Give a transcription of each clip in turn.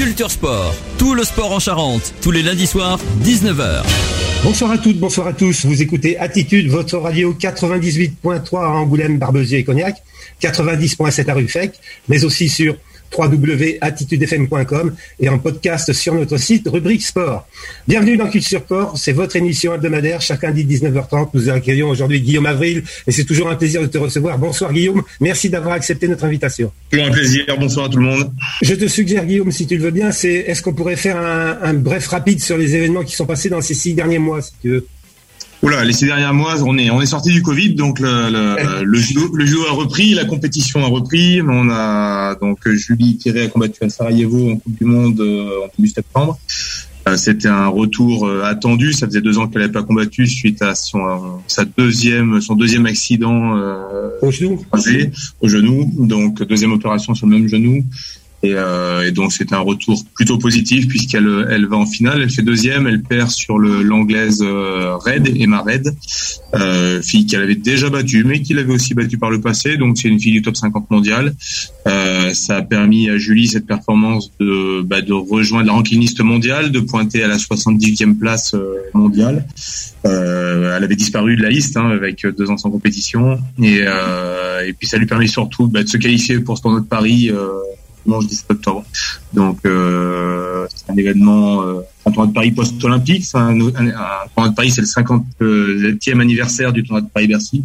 Culture Sport, tout le sport en Charente, tous les lundis soirs, 19h. Bonsoir à toutes, bonsoir à tous. Vous écoutez Attitude, votre radio 98.3 à Angoulême, Barbezieux et Cognac, 90.7 à Ruffec, mais aussi sur www.attitudefm.com et en podcast sur notre site rubrique sport. Bienvenue dans Culture Sport, c'est votre émission hebdomadaire. Chaque lundi 19h30, nous accueillons aujourd'hui Guillaume Avril et c'est toujours un plaisir de te recevoir. Bonsoir Guillaume, merci d'avoir accepté notre invitation. Toujours un plaisir, bonsoir à tout le monde. Je te suggère Guillaume, si tu le veux bien, est-ce qu'on pourrait faire un bref rapide sur les événements qui sont passés dans ces 6 derniers mois, si tu veux. Oula, les 6 derniers mois, on est sorti du Covid, donc le judo a repris, la compétition a repris. On a donc Julie Piré a combattu à Sarajevo en Coupe du Monde en début septembre. C'était un retour attendu. Ça faisait 2 ans qu'elle n'avait pas combattu suite à son deuxième accident au genou. Donc 2e opération sur le même genou. Et donc c'était un retour plutôt positif puisqu'elle va en finale, elle fait 2e, elle perd sur l'anglaise Emma Red, fille qu'elle avait déjà battue mais qui l'avait aussi battue par le passé, donc c'est une fille du top 50 mondial. Ça a permis à Julie cette performance de rejoindre la rankingiste mondiale, de pointer à la 78e place mondiale. Elle avait disparu de la liste avec 2 ans sans compétition et puis ça lui permet surtout de se qualifier pour ce tournoi de Paris dimanche 17 octobre. Donc c'est un événement, un tournoi de Paris post-olympique. Un tournoi de Paris, c'est le 50e anniversaire du tournoi de Paris-Bercy.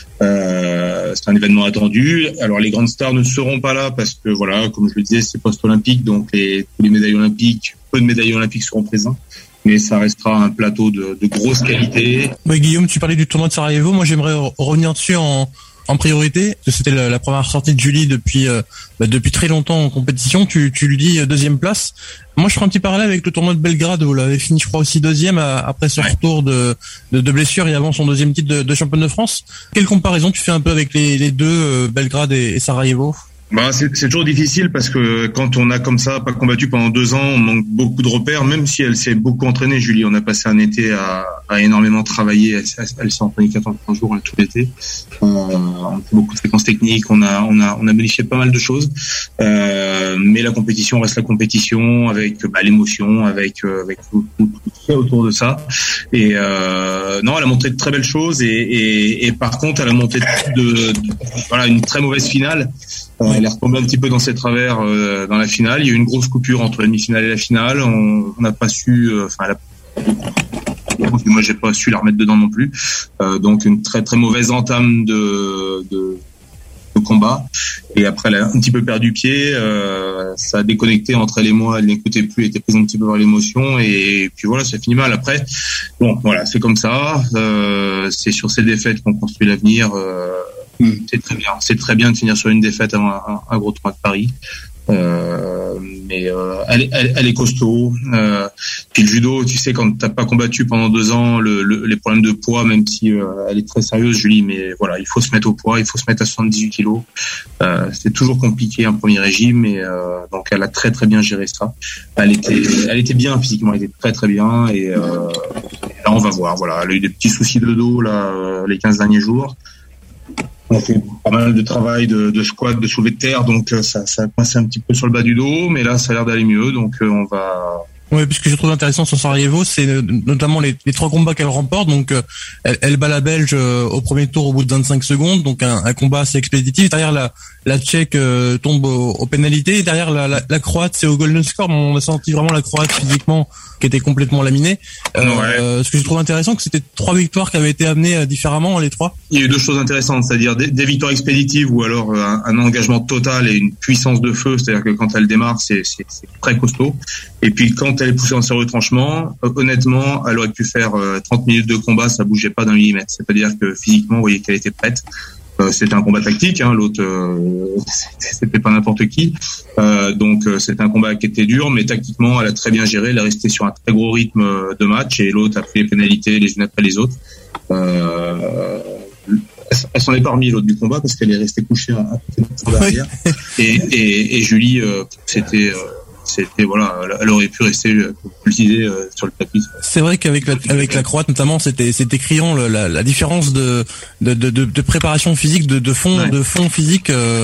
C'est un événement attendu. Alors les grandes stars ne seront pas là parce que voilà, comme je le disais, c'est post-olympique, donc tous les médailles olympiques, peu de médailles olympiques seront présents. Mais ça restera un plateau de grosse qualité. Oui, Guillaume, tu parlais du tournoi de Sarajevo. Moi, j'aimerais revenir dessus en priorité. C'était la première sortie de Julie depuis très longtemps en compétition. Tu lui dis 2e place. Moi, je ferai un petit parallèle avec le tournoi de Belgrade où elle avait fini, je crois, aussi 2e après ce retour de blessure et avant son 2e titre de championne de France. Quelle comparaison tu fais un peu avec les deux, Belgrade et Sarajevo? C'est toujours difficile parce que quand on a comme ça pas combattu pendant 2 ans, on manque beaucoup de repères, même si elle s'est beaucoup entraînée, Julie. On a passé un été à énormément travailler. Elle s'est entraînée 14 jours tout l'été. On a fait beaucoup de séquences techniques, on a modifié pas mal de choses. Mais la compétition reste la compétition avec l'émotion, avec tout ce autour de ça. Et non, elle a montré de très belles choses et par contre, elle a montré une très mauvaise finale. Elle est retombée un petit peu dans ses travers dans la finale. Il y a eu une grosse coupure entre la demi-finale et la finale. On n'a pas su. Moi, j'ai pas su la remettre dedans non plus. Donc une très très mauvaise entame de combat. Et après, elle a un petit peu perdu pied. Ça a déconnecté entre elle et moi. Elle n'écoutait plus. Elle était prise un petit peu par l'émotion. Et puis voilà, ça finit mal. Après, bon, voilà, c'est comme ça. C'est sur ces défaites qu'on construit l'avenir. C'est très bien de finir sur une défaite avant un gros tournoi de Paris. Mais elle est costaud. Puis le judo, tu sais, quand t'as pas combattu pendant 2 ans, les problèmes de poids, même si elle est très sérieuse, Julie, mais voilà, il faut se mettre au poids, il faut se mettre à 78 kilos. C'est toujours compliqué un premier régime, mais donc elle a très très bien géré ça. Elle était bien physiquement, elle était très très bien. Et là, on va voir. Voilà, elle a eu des petits soucis de dos là les 15 derniers jours. On a fait pas mal de travail de squat, de soulevé de terre, donc ça a coincé un petit peu sur le bas du dos, mais là ça a l'air d'aller mieux, donc on va... Oui, puisque je trouve intéressant sur Sarajevo, c'est notamment les 3 combats qu'elle remporte. Donc elle bat la Belge au premier tour au bout de 25 secondes, donc un combat assez expéditif. Derrière la Tchèque tombe aux pénalités, et derrière la Croate c'est au golden score. On a senti vraiment la Croate physiquement qui était complètement laminée. Ce que je trouve intéressant, que c'était 3 victoires qui avaient été amenées différemment, les 3. Il y a eu 2 choses intéressantes, c'est-à-dire des victoires expéditives ou alors un engagement total et une puissance de feu, c'est-à-dire que quand elle démarre, c'est très costaud. Et puis quand elle est poussée dans ses retranchements, honnêtement, elle aurait pu faire 30 minutes de combat, ça bougeait pas d'un millimètre. C'est-à-dire que physiquement, vous voyez qu'elle était prête. C'était un combat tactique, l'autre c'était pas n'importe qui. Donc c'était un combat qui était dur, mais tactiquement elle a très bien géré. Elle est restée sur un très gros rythme de match et l'autre a pris les pénalités les unes après les autres. Elle s'en est pas remise l'autre du combat parce qu'elle est restée couchée à côté de son derrière. Et Julie, c'était voilà, elle aurait pu rester pulsée sur le tapis. C'est vrai qu'avec la Croate notamment, c'était criant la différence de préparation physique, de fond physique.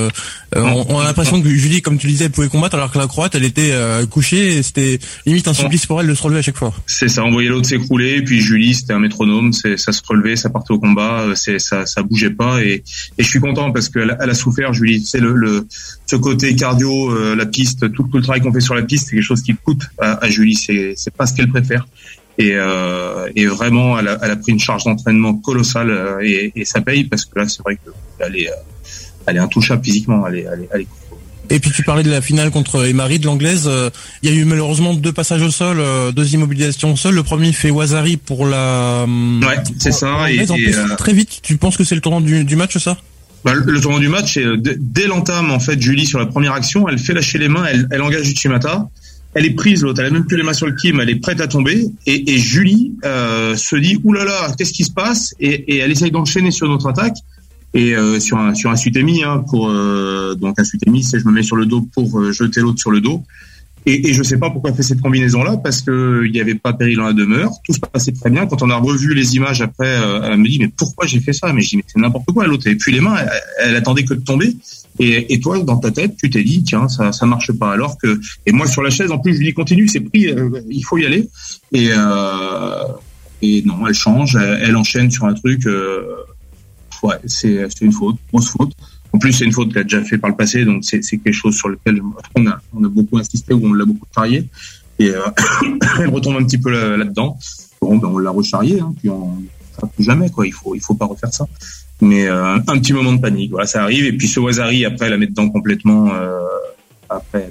On a l'impression que Julie, comme tu disais, elle pouvait combattre, alors que la Croate, elle était couchée, et c'était limite un supplice pour elle de se relever à chaque fois. C'est ça, on voyait l'autre s'écrouler, puis Julie, c'était un métronome, ça se relevait, ça partait au combat, ça bougeait pas, et je suis content parce qu'elle a souffert, Julie. C'est ce côté cardio, la piste, tout le travail qu'on fait sur la piste, c'est quelque chose qui coûte à Julie, c'est pas ce qu'elle préfère. Et vraiment, elle a pris une charge d'entraînement colossale, et ça paye, parce que là, c'est vrai qu'elle est intouchable physiquement, elle est. Et puis tu parlais de la finale contre Emari de l'anglaise. Il y a eu malheureusement 2 passages au sol, 2 immobilisations au sol. Le premier fait Wazari pour la. Ouais, c'est ça. Et très vite. Tu penses que c'est le tournant du match, ça? Le tournant du match, c'est dès l'entame, en fait, Julie sur la première action, elle fait lâcher les mains, elle engage Uchimata. Elle est prise, l'autre, elle a même plus les mains sur le kim, elle est prête à tomber, et Julie se dit oulala, qu'est-ce qui se passe, et elle essaye d'enchaîner sur notre attaque. Et sur un sutemi, donc un sutemi, c'est je me mets sur le dos pour jeter l'autre sur le dos. Et je sais pas pourquoi elle fait cette combinaison-là, parce que il y avait pas péril dans la demeure, tout se passait très bien. Quand on a revu les images après, elle me dit mais pourquoi j'ai fait ça? Mais je dis mais c'est n'importe quoi, l'autre avait plus les mains, elle attendait que de tomber. Et toi, dans ta tête, tu t'es dit tiens, ça marche pas. Alors que, et moi sur la chaise, en plus je lui dis continue, c'est pris, il faut y aller. Et non, elle change, elle enchaîne sur un truc. Ouais, c'est une faute, grosse faute. En plus, c'est une faute qu'elle a déjà fait par le passé, donc c'est quelque chose sur lequel on a beaucoup insisté, ou on l'a beaucoup charrié. Et elle retombe un petit peu là-dedans. Bon, ben on l'a recharrié, puis on ne fera plus jamais, quoi. Il faut pas refaire ça. Mais un petit moment de panique, voilà, ça arrive. Et puis ce Wazari, après, elle la met dedans complètement. Après,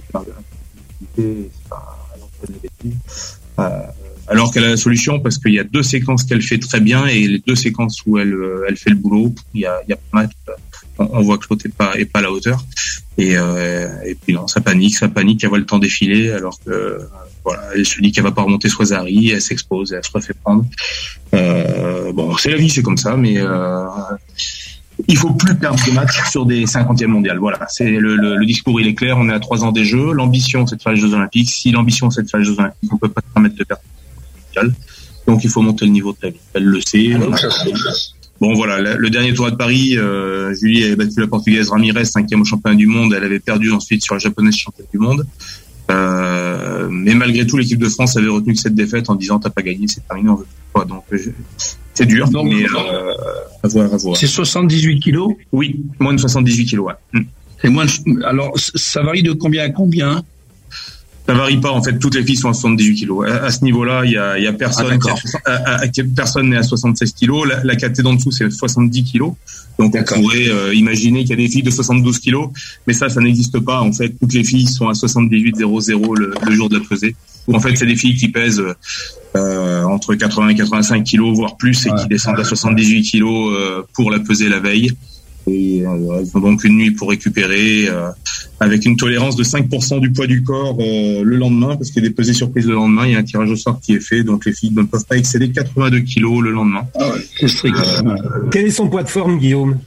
alors qu'elle a la solution, parce qu'il y a 2 séquences qu'elle fait très bien, et les 2 séquences où elle fait le boulot, il y a pas match, on voit que l'autre est pas à la hauteur, et puis non, ça panique, elle voit le temps défiler, alors que voilà, elle se dit qu'elle va pas remonter ce Wazari, elle s'expose, elle se refait prendre. Bon, c'est la vie, c'est comme ça, mais il faut plus perdre des matchs sur des 50e mondiales. Voilà, c'est le discours, il est clair. On est à 3 ans des Jeux. L'ambition, c'est de faire les Jeux Olympiques. Si l'ambition, c'est de faire les Jeux Olympiques, on peut pas se permettre de perdre. Donc il faut monter le niveau très vite. Elle le sait. Bon voilà, le dernier tour de Paris, Julie avait battu la Portugaise Ramirez, 5e au championnat du monde. Elle avait perdu ensuite sur la Japonaise championne du monde. Mais malgré tout, l'équipe de France avait retenu que cette défaite en disant t'as pas gagné, c'est terminé, on veut pas. Donc c'est dur, donc, mais à voir. C'est 78 kilos. Oui, moins de 78 kilos. Ouais. Et alors ça varie de combien à combien? Ça varie pas, en fait, toutes les filles sont à 78 kilos. À ce niveau-là, il y a personne, personne n'est à 76 kilos. La catégorie d'en dessous, c'est 70 kilos. Donc, on pourrait imaginer qu'il y a des filles de 72 kilos, mais ça n'existe pas. En fait, toutes les filles sont à 78,00 le jour de la pesée. En fait, c'est des filles qui pèsent entre 80 et 85 kilos, voire plus, et qui descendent à 78 kilos pour la pesée la veille. Et elles ont donc une nuit pour récupérer, avec une tolérance de 5% du poids du corps le lendemain, parce qu'il y a des pesées surprises le lendemain. Il y a un tirage au sort qui est fait, donc les filles ne peuvent pas excéder 82 kilos le lendemain. C'est strict. Quel est son poids de forme, Guillaume?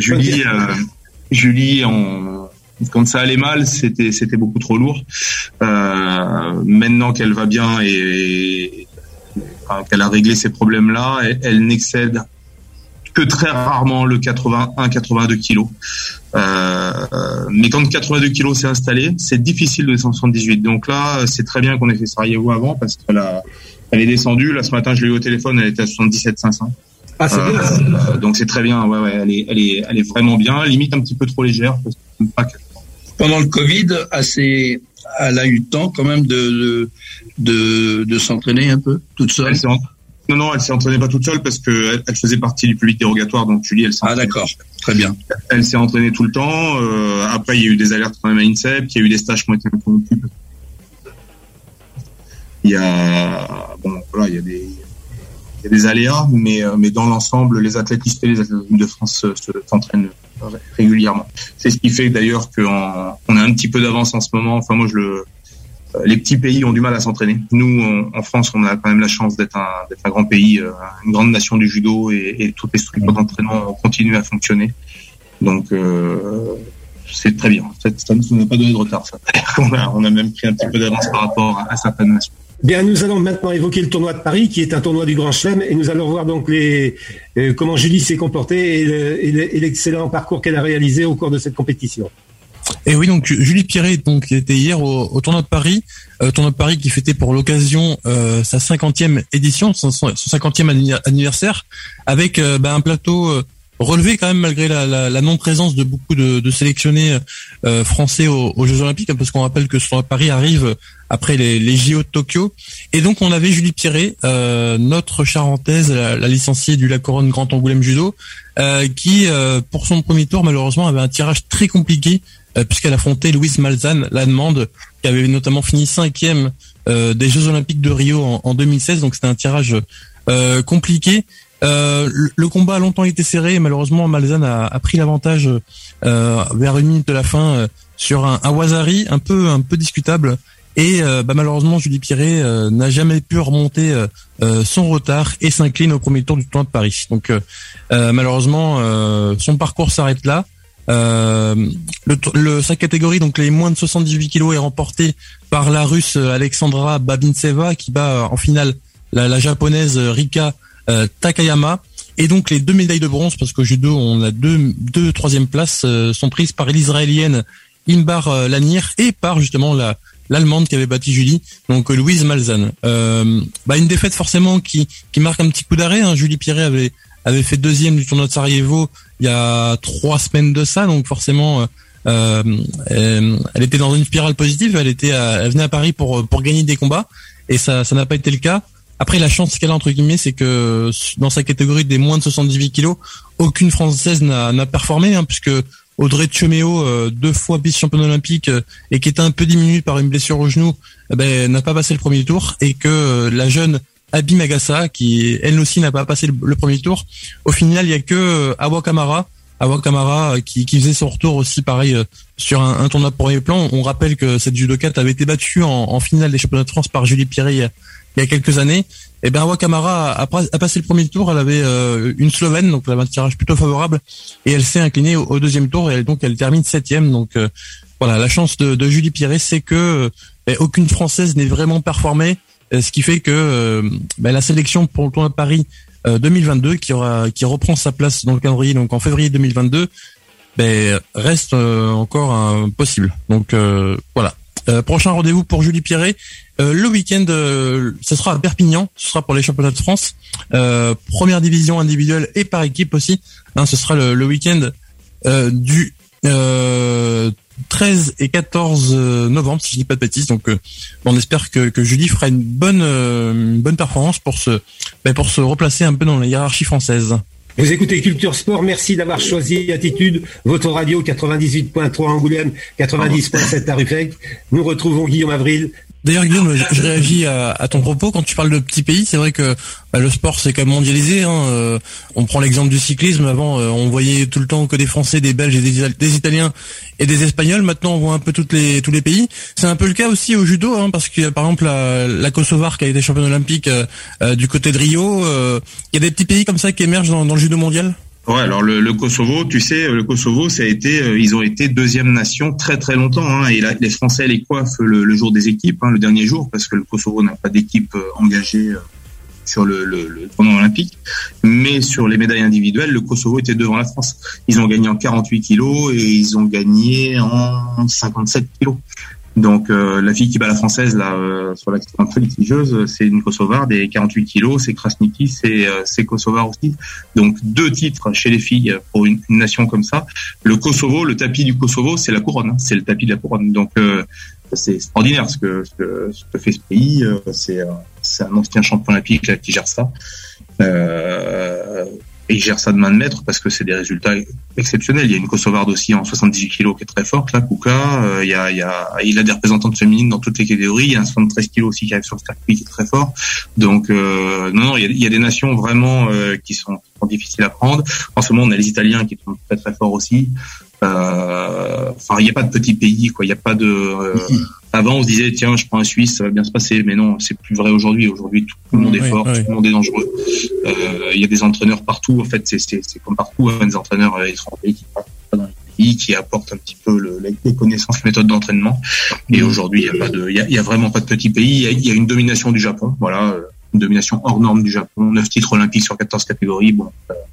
Julie, quand ça allait mal, c'était beaucoup trop lourd. Maintenant qu'elle va bien et qu'elle a réglé ces problèmes-là, elle n'excède que très rarement le 81-82 kilos. Mais quand 82 kilos s'est installé, c'est difficile de descendre 78. Donc là, c'est très bien qu'on ait fait Sarajevo avant, parce elle est descendue. Là, ce matin, je l'ai eu au téléphone, elle était à 77 500. Ah, c'est bien. Donc c'est très bien. Ouais, elle est vraiment bien. Limite un petit peu trop légère, parce que pas qu'elle... Pendant le Covid, elle a eu le temps quand même de s'entraîner un peu toute seule. Non, elle s'est entraînée pas toute seule, parce que elle faisait partie du public dérogatoire. Donc Julie, elle s'est entraînée. Ah d'accord, très bien. Elle s'est entraînée tout le temps. Après, il y a eu des alertes quand même à INSEP, il y a eu des stages qui ont été interrompus. Il y a des aléas, mais dans l'ensemble, les athlètes listés, les athlètes de France s'entraînent régulièrement. C'est ce qui fait d'ailleurs qu'on a un petit peu d'avance en ce moment. Enfin, moi, les petits pays ont du mal à s'entraîner. Nous, en France, on a quand même la chance d'être un grand pays, une grande nation du judo, et toutes les structures d'entraînement continuent à fonctionner. Donc, c'est très bien. Ça ne nous a pas donné de retard, ça. On a même pris un petit peu d'avance par rapport à certaines nations. Bien, nous allons maintenant évoquer le tournoi de Paris, qui est un tournoi du Grand Chelem, et nous allons voir donc comment Julie s'est comportée et l'excellent parcours qu'elle a réalisé au cours de cette compétition. Et oui, donc Julie Piré, donc qui était hier au tournoi de Paris, qui fêtait pour l'occasion sa 50e édition, son 50e anniversaire, avec un plateau relevé quand même malgré la non-présence de beaucoup de sélectionnés français aux Jeux Olympiques, parce qu'on rappelle que ce tournoi de Paris arrive après les JO de Tokyo. Et donc on avait Julie Piré, notre charentaise, la licenciée du Lac Couronne Grand Angoulême Judo, qui pour son premier tour malheureusement avait un tirage très compliqué, puisqu'elle affrontait Louise Malzahn, l'allemande, qui avait notamment fini 5e des Jeux Olympiques de Rio en 2016. Donc c'était un tirage compliqué. Le combat a longtemps été serré et malheureusement Malzahn a pris l'avantage vers 1 minute de la fin sur un Wazari un peu discutable. Et malheureusement Julie Piré n'a jamais pu remonter son retard et s'incline au premier tour du tournoi de Paris. Donc malheureusement son parcours s'arrête là. Sa catégorie, donc les moins de 78 kilos, est remportée par la Russe Alexandra Babintseva, qui bat en finale la japonaise Rika Takayama. Et donc les 2 médailles de bronze, parce qu'au judo on a deux troisième places, sont prises par l'Israélienne Inbar Lanir et par justement l'Allemande qui avait battu Julie, donc Louise Malzahn. Une défaite forcément qui marque un petit coup d'arrêt, hein. Julie Piré avait fait 2e du tournoi de Sarajevo il y a 3 semaines de ça, donc forcément elle était dans une spirale positive. Elle venait à Paris pour gagner des combats et ça n'a pas été le cas. Après, la chance qu'elle a entre guillemets, c'est que dans sa catégorie des moins de 78 kilos, aucune Française n'a performé, hein, puisque Audrey Tcheméo, 2 fois vice-championne olympique et qui était un peu diminuée par une blessure au genou, n'a pas passé le premier tour, et que la jeune Abi Magassa, qui elle aussi n'a pas passé le premier tour. Au final, il y a que Awa Kamara qui faisait son retour aussi pareil sur un tournoi de premier plan. On rappelle que cette judokate avait été battue en finale des championnats de France par Julie Piré il y a quelques années. Et Awa Kamara a passé le premier tour. Elle avait une Slovène, donc elle avait un tirage plutôt favorable, et elle s'est inclinée au 2e tour, et donc elle termine 7e. Donc voilà, la chance de Julie Piré, c'est que aucune Française n'est vraiment performée. Ce qui fait que la sélection pour le tournoi de Paris 2022, qui reprend sa place dans le calendrier, donc en février 2022, reste encore possible. Donc voilà. Prochain rendez-vous pour Julie Piré le week-end, ce sera à Perpignan. Ce sera pour les championnats de France, première division individuelle et par équipe aussi. Ce sera le week-end du 13 et 14 novembre, si je dis pas de bêtises. Donc on espère que Julie fera une bonne performance pour se replacer un peu dans la hiérarchie française. Vous écoutez Culture Sport, merci d'avoir choisi Attitude, votre radio 98.3 Angoulême, 90.7 à Ruffec. Nous retrouvons Guillaume Avril. D'ailleurs, Guillaume, je réagis à ton propos quand tu parles de petits pays. C'est vrai que le sport c'est quand même mondialisé, hein. On prend l'exemple du cyclisme. Avant, on voyait tout le temps que des Français, des Belges et des Italiens et des Espagnols. Maintenant, on voit un peu tous les pays. C'est un peu le cas aussi au judo, hein, parce que par exemple la Kosovare qui a été championne olympique du côté de Rio. Il y a des petits pays comme ça qui émergent dans le judo mondial. Ouais, alors le Kosovo, tu sais, le Kosovo, ça a été, ils ont été 2e nation très très longtemps, hein, et les Français les coiffent le jour des équipes, hein, le dernier jour, parce que le Kosovo n'a pas d'équipe engagée sur le tournoi olympique, mais sur les médailles individuelles, le Kosovo était devant la France. Ils ont gagné en 48 kilos et ils ont gagné en 57 kilos. Donc la fille qui bat la française là sur la litigeuse, c'est une Kosovare des 48 kilos, c'est Krasniki, c'est Kosovare aussi. Donc 2 titres chez les filles pour une nation comme ça. Le Kosovo, le tapis du Kosovo, c'est la couronne, hein, c'est le tapis de la couronne. Donc c'est extraordinaire ce que fait ce pays. C'est un ancien champion olympique là, qui gère ça. Et il gère ça de main de maître parce que c'est des résultats exceptionnels. Il y a une Kosovarde aussi en 78 kilos qui est très forte, là, Kuka. Il a des représentantes féminines dans toutes les catégories. Il y a un 73 kilos aussi qui arrive sur le circuit qui est très fort. Donc, non, il y a des nations vraiment qui sont difficiles à prendre. En ce moment, on a les Italiens qui sont très très forts aussi. Enfin, il n'y a pas de petits pays, quoi. Il n'y a pas de. Avant, on se disait, tiens, je prends un Suisse, ça va bien se passer. Mais non, c'est plus vrai aujourd'hui. Aujourd'hui, tout le monde est fort, tout le monde est dangereux. Il y a des entraîneurs partout. En fait, c'est comme partout, hein, des entraîneurs étrangers qui partent dans les pays, qui apportent un petit peu les connaissances, les méthodes d'entraînement. Et aujourd'hui, il y a vraiment pas de petits pays. Il y a une domination du Japon. Voilà, une domination hors norme du Japon. 9 titres olympiques sur 14 catégories. Bon.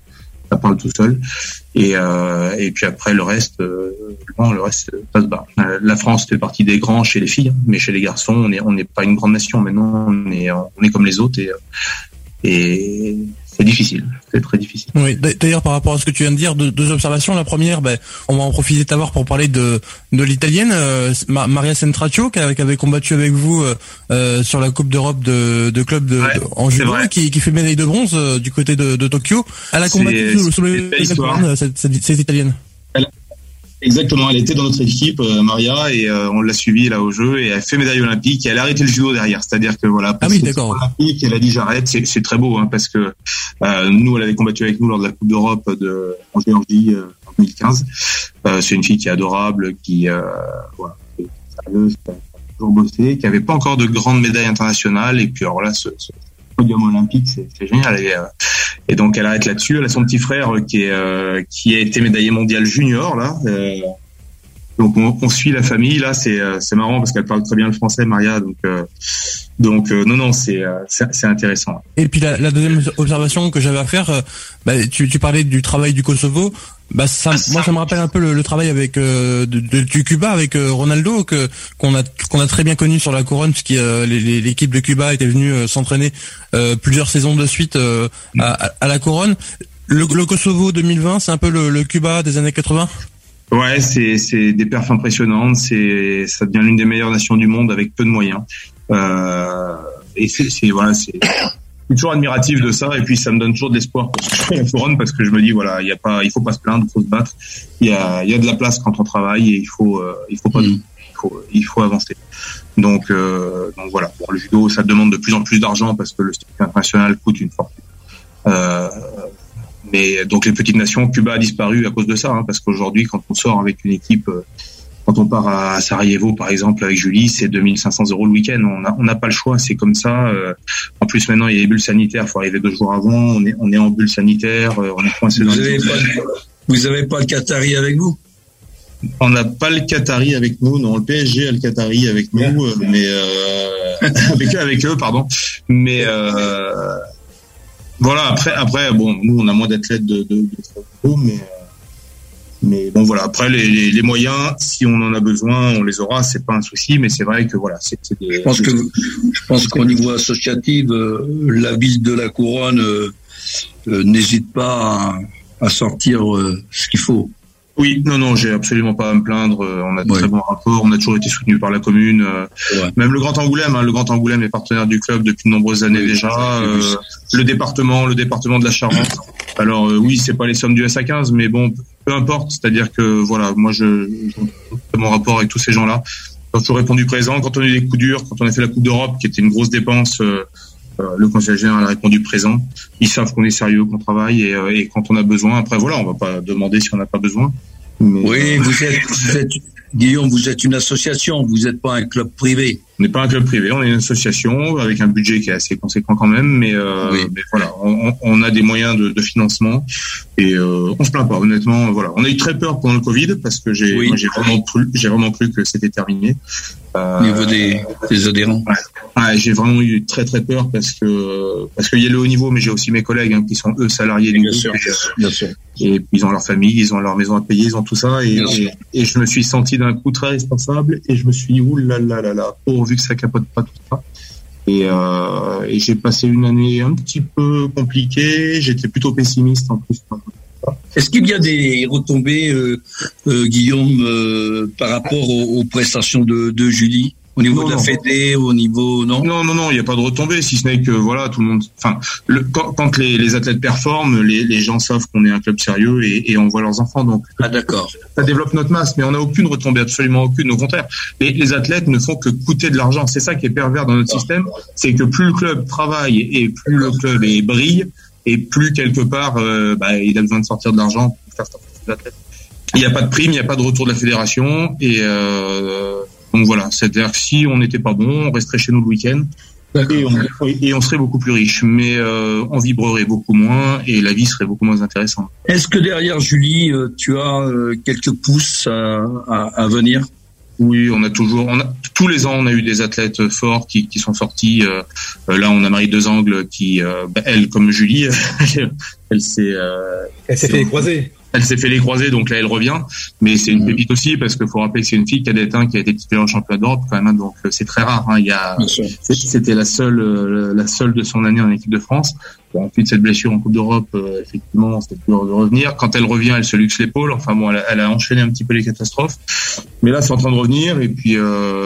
ça parle tout seul. Et puis après le reste passe bas. La France fait partie des grands chez les filles, mais chez les garçons, on n'est pas une grande nation. Maintenant, on est comme les autres et c'est difficile, c'est très difficile. Oui, d'ailleurs par rapport à ce que tu viens de dire, deux observations. La première, on va en profiter de t'avoir pour parler de l'italienne Maria Centraccio qui avait combattu avec vous sur la Coupe d'Europe de club en judo, qui fait médaille de bronze du côté de Tokyo. Elle a combattu sous le cette italienne. Exactement, elle était dans notre équipe, Maria, et on l'a suivie là au jeu, et elle fait médaille olympique, et elle a arrêté le judo derrière, c'est-à-dire que voilà, olympique, elle a dit j'arrête, c'est très beau, parce que nous, elle avait combattu avec nous lors de la Coupe d'Europe en Géorgie en 2015. C'est une fille qui est adorable, qui est sérieuse, qui a toujours bossé, qui avait pas encore de grandes médailles internationales, et puis alors là, ce podium olympique, c'est génial. Et donc elle arrête là-dessus. Elle a son petit frère qui a été médaillé mondial junior là. Donc on suit la famille là. C'est marrant parce qu'elle parle très bien le français, Maria. Donc non c'est intéressant. Et puis la deuxième observation que j'avais à faire, tu parlais du travail du Kosovo. Moi ça me rappelle un peu le travail avec du Cuba avec Ronaldo qu'on a très bien connu sur la couronne, puisque l'équipe de Cuba était venue s'entraîner plusieurs saisons de suite à la couronne. Le Kosovo 2020, c'est un peu le Cuba des années 80. Ouais, c'est des perfs impressionnantes, ça devient l'une des meilleures nations du monde avec peu de moyens. Et c'est toujours admiratif de ça, et puis ça me donne toujours de l'espoir pour la couronne, parce que je me dis voilà, il faut pas se plaindre, il faut se battre. Il y a de la place quand on travaille, et il faut avancer. Donc voilà. Bon, le judo, ça demande de plus en plus d'argent parce que le circuit international coûte une fortune. Mais donc les petites nations, Cuba a disparu à cause de ça, parce qu'aujourd'hui, quand on sort avec une équipe, quand on part à Sarajevo par exemple avec Julie, c'est 2500 € le week-end. On n'a pas le choix, c'est comme ça. En plus maintenant il y a les bulles sanitaires, faut arriver 2 jours avant. On est en bulle sanitaire, on est coincé dans Vous avez pas le Qatari avec vous? On n'a pas le Qatari avec nous, non. Le PSG a le Qatari avec nous, mais avec eux, pardon. Mais voilà. Après, bon, nous on a moins d'athlètes de mais bon voilà. Après les moyens, si on en a besoin, on les aura. C'est pas un souci, mais c'est vrai que voilà, Je pense qu'au niveau associatif, la ville de la Couronne n'hésite pas à sortir ce qu'il faut. Oui, non, j'ai absolument pas à me plaindre. On a de très bons rapports. On a toujours été soutenu par la commune. Même le Grand Angoulême, le Grand Angoulême est partenaire du club depuis de nombreuses années déjà. Le département de la Charente. Alors oui, c'est pas les sommes du SA15, mais bon, peu importe. C'est-à-dire que voilà, moi j'ai mon rapport avec tous ces gens-là. J'ai toujours répondu présent. Quand on a eu des coups durs, quand on a fait la Coupe d'Europe, qui était une grosse dépense, le conseil général a répondu présent. Ils savent qu'on est sérieux, qu'on travaille, et quand on a besoin, après voilà, on va pas demander si on n'a pas besoin. Mais oui, vous êtes Guillaume, vous êtes une association, vous n'êtes pas un club privé. On n'est pas un club privé, on est une association avec un budget qui est assez conséquent quand même, mais voilà, on a des moyens de financement, et on se plaint pas, honnêtement. Voilà, on a eu très peur pendant le Covid parce que j'ai vraiment cru que c'était terminé. Au niveau des adhérents. Ouais, j'ai vraiment eu très très peur parce qu'il y a le haut niveau, mais j'ai aussi mes collègues qui sont eux salariés du groupe. Bien sûr. Et ils ont leur famille, ils ont leur maison à payer, ils ont tout ça, et je me suis senti d'un coup très responsable, et je me suis dit oulala, pourvu que ça capote pas tout ça. Et j'ai passé une année un petit peu compliquée. J'étais plutôt pessimiste en plus. Est-ce qu'il y a des retombées, Guillaume, par rapport aux prestations de Julie, au niveau de la fédé, au niveau non, il n'y a pas de retombées, si ce n'est que voilà, tout le monde. Enfin, quand les athlètes performent, les gens savent qu'on est un club sérieux, et on voit leurs enfants. Donc, d'accord. Ça développe notre masse, mais on n'a aucune retombée, absolument aucune. Au contraire, les athlètes ne font que coûter de l'argent. C'est ça qui est pervers dans notre système, c'est que plus le club travaille et plus le club brille, et plus quelque part, il a besoin de sortir de l'argent pour faire sortir les athlètes. Il n'y a pas de prime, il n'y a pas de retour de la fédération, et donc voilà, c'est-à-dire que si on n'était pas bon, on resterait chez nous le week-end, et on serait beaucoup plus riche, mais on vibrerait beaucoup moins, et la vie serait beaucoup moins intéressante. Est-ce que derrière Julie, tu as quelques pousses à venir? Oui, tous les ans, on a eu des athlètes forts qui sont sortis. Là, on a Marie Desangles qui, elle, comme Julie, Elle s'est fait les croisés. Elle s'est fait les croisés, donc là elle revient. Mais c'est une pépite aussi parce qu'il faut rappeler que c'est une fille cadette qui a été titulaire en championnat d'Europe quand même. Donc c'est très rare. C'était la seule de son année en équipe de France. Bon, ensuite cette blessure en Coupe d'Europe, effectivement, c'était dur de revenir. Quand elle revient, elle se luxe l'épaule. Enfin bon, elle a enchaîné un petit peu les catastrophes. Mais là, c'est en train de revenir. Et puis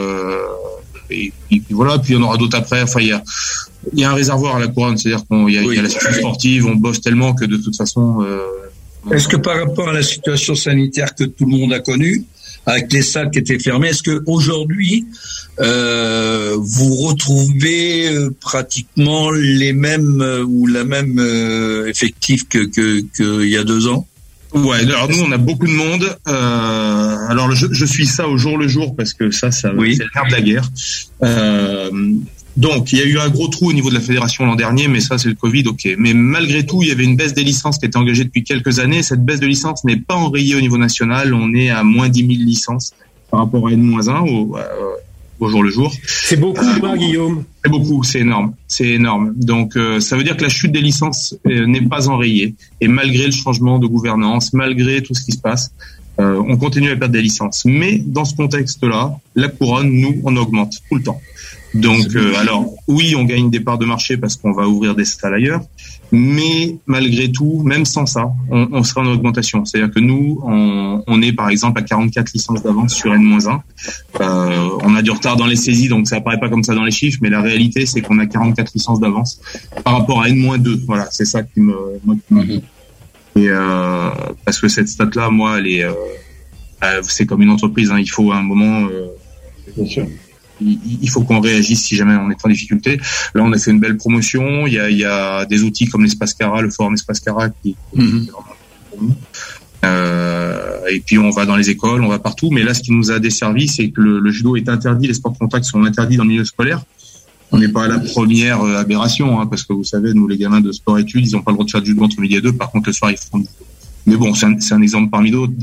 voilà. Puis il y en aura d'autres après. Enfin, il y a un réservoir à la couronne. C'est-à-dire qu'il y a la situation sportive. On bosse tellement que de toute façon. Est-ce que par rapport à la situation sanitaire que tout le monde a connue, avec les salles qui étaient fermées, est-ce que aujourd'hui vous retrouvez pratiquement les mêmes ou la même effectif que il y a 2 ans? Ouais, alors nous on a beaucoup de monde. Alors je suis ça au jour le jour parce que ça c'est le nerf de la guerre. Donc, il y a eu un gros trou au niveau de la fédération l'an dernier, mais ça, c'est le Covid, ok. Mais malgré tout, il y avait une baisse des licences qui était engagée depuis quelques années. Cette baisse de licences n'est pas enrayée au niveau national. On est à moins 10 000 licences par rapport à N-1 au jour le jour. C'est beaucoup, Guillaume. C'est beaucoup, c'est énorme. Donc, ça veut dire que la chute des licences n'est pas enrayée. Et malgré le changement de gouvernance, malgré tout ce qui se passe, on continue à perdre des licences. Mais dans ce contexte-là, la couronne, nous, on augmente tout le temps. Donc, alors, oui, on gagne des parts de marché parce qu'on va ouvrir des salles ailleurs, mais malgré tout, même sans ça, on sera en augmentation. C'est-à-dire que nous, on est par exemple à 44 licences d'avance sur N-1. On a du retard dans les saisies, donc ça apparaît pas comme ça dans les chiffres, mais la réalité, c'est qu'on a 44 licences d'avance par rapport à N-2. Voilà, c'est ça qui me et parce que cette stat-là, moi, elle est, c'est comme une entreprise. Hein, il faut à un moment. Bien sûr. Il faut qu'on réagisse si jamais on est en difficulté. Là, on a fait une belle promotion. Il y a des outils comme l'Espace Cara, le forum Espace Cara qui et puis on va dans les écoles, on va partout. Mais là, ce qui nous a desservi, c'est que le judo est interdit, les sports de contact sont interdits dans le milieu scolaire. On n'est pas à la première aberration, hein, parce que vous savez, nous, les gamins de sport-études, ils n'ont pas le droit de faire du judo entre midi et 2. Par contre, le soir, ils font du judo. Mais bon, c'est un exemple parmi d'autres.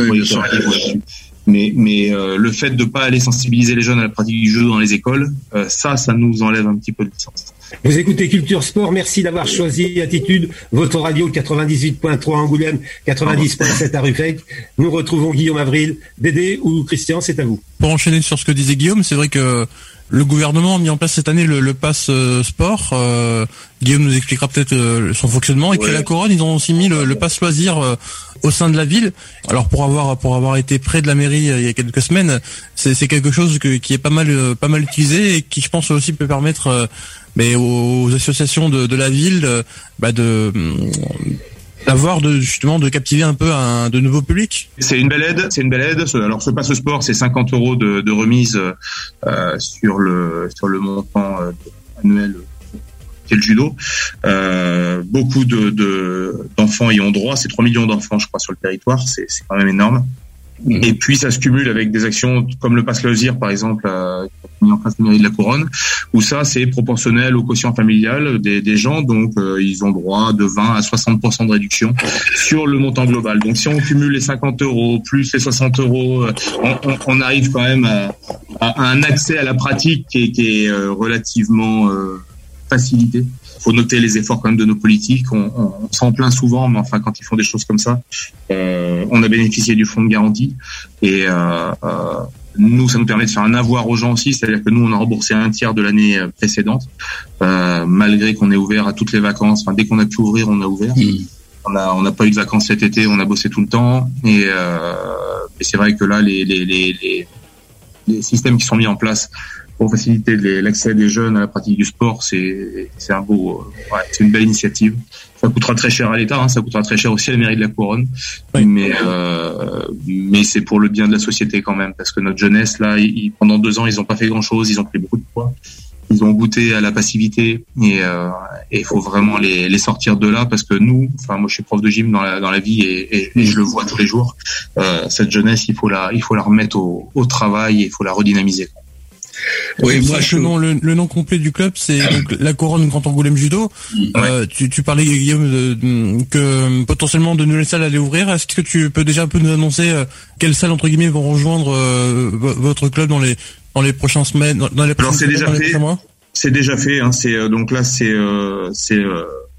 Mais le fait de pas aller sensibiliser les jeunes à la pratique du judo dans les écoles, ça nous enlève un petit peu de licence. Vous écoutez Culture Sport, merci d'avoir choisi Attitude, votre radio 98.3 Angoulême, 90.7 à Ruffec. Nous retrouvons Guillaume Avril. Dédé ou Christian, c'est à vous. Pour enchaîner sur ce que disait Guillaume, c'est vrai que le gouvernement a mis en place cette année le pass sport. Guillaume nous expliquera peut-être son fonctionnement. Et puis à la couronne, ils ont aussi mis le pass loisir au sein de la ville. Alors pour avoir été près de la mairie il y a quelques semaines, c'est quelque chose qui est pas mal utilisé et qui, je pense, aussi peut permettre aux associations de la ville de captiver un peu de nouveaux publics. C'est une belle aide. Alors ce passe sport, c'est 50 € de remise sur le montant annuel qu'est le judo. Beaucoup d'enfants y ont droit. C'est 3 millions d'enfants, je crois, sur le territoire. C'est quand même énorme. Et puis ça se cumule avec des actions comme le pass loisir, par exemple, mis en place la mairie de la Couronne, où ça c'est proportionnel au quotient familial des gens, donc ils ont droit de 20 à 60% de réduction sur le montant global. Donc si on cumule les 50 € plus les 60 €, on arrive quand même à un accès à la pratique qui est relativement facilité. Faut noter les efforts quand même de nos politiques. On s'en plaint souvent, mais enfin quand ils font des choses comme ça, on a bénéficié du fonds de garantie et nous, ça nous permet de faire un avoir aux gens aussi, c'est-à-dire que nous, on a remboursé un tiers de l'année précédente, malgré qu'on est ouvert à toutes les vacances. Enfin, dès qu'on a pu ouvrir, on a ouvert. On n'a pas eu de vacances cet été, on a bossé tout le temps et c'est vrai que là, les systèmes qui sont mis en place pour faciliter l'accès des jeunes à la pratique du sport, c'est une belle initiative. Ça coûtera très cher à l'État, hein, ça coûtera très cher aussi à la mairie de la Couronne, oui. Mais c'est pour le bien de la société quand même, parce que notre jeunesse là, pendant 2 ans, ils n'ont pas fait grand-chose, ils ont pris beaucoup de poids, ils ont goûté à la passivité et il faut vraiment les sortir de là, parce que nous, enfin moi je suis prof de gym dans la vie et je le vois tous les jours. Cette jeunesse, il faut la remettre au travail, et il faut la redynamiser. Oui, moi le nom complet du club, c'est donc la Couronne Grand Angoulême Judo. Ouais. Tu parlais, Guillaume, que potentiellement de nouvelles salles allaient ouvrir. Est-ce que tu peux déjà un peu nous annoncer quelles salles entre guillemets vont rejoindre votre club dans les prochaines semaines, dans les prochains mois? C'est déjà fait, hein. Donc là, c'est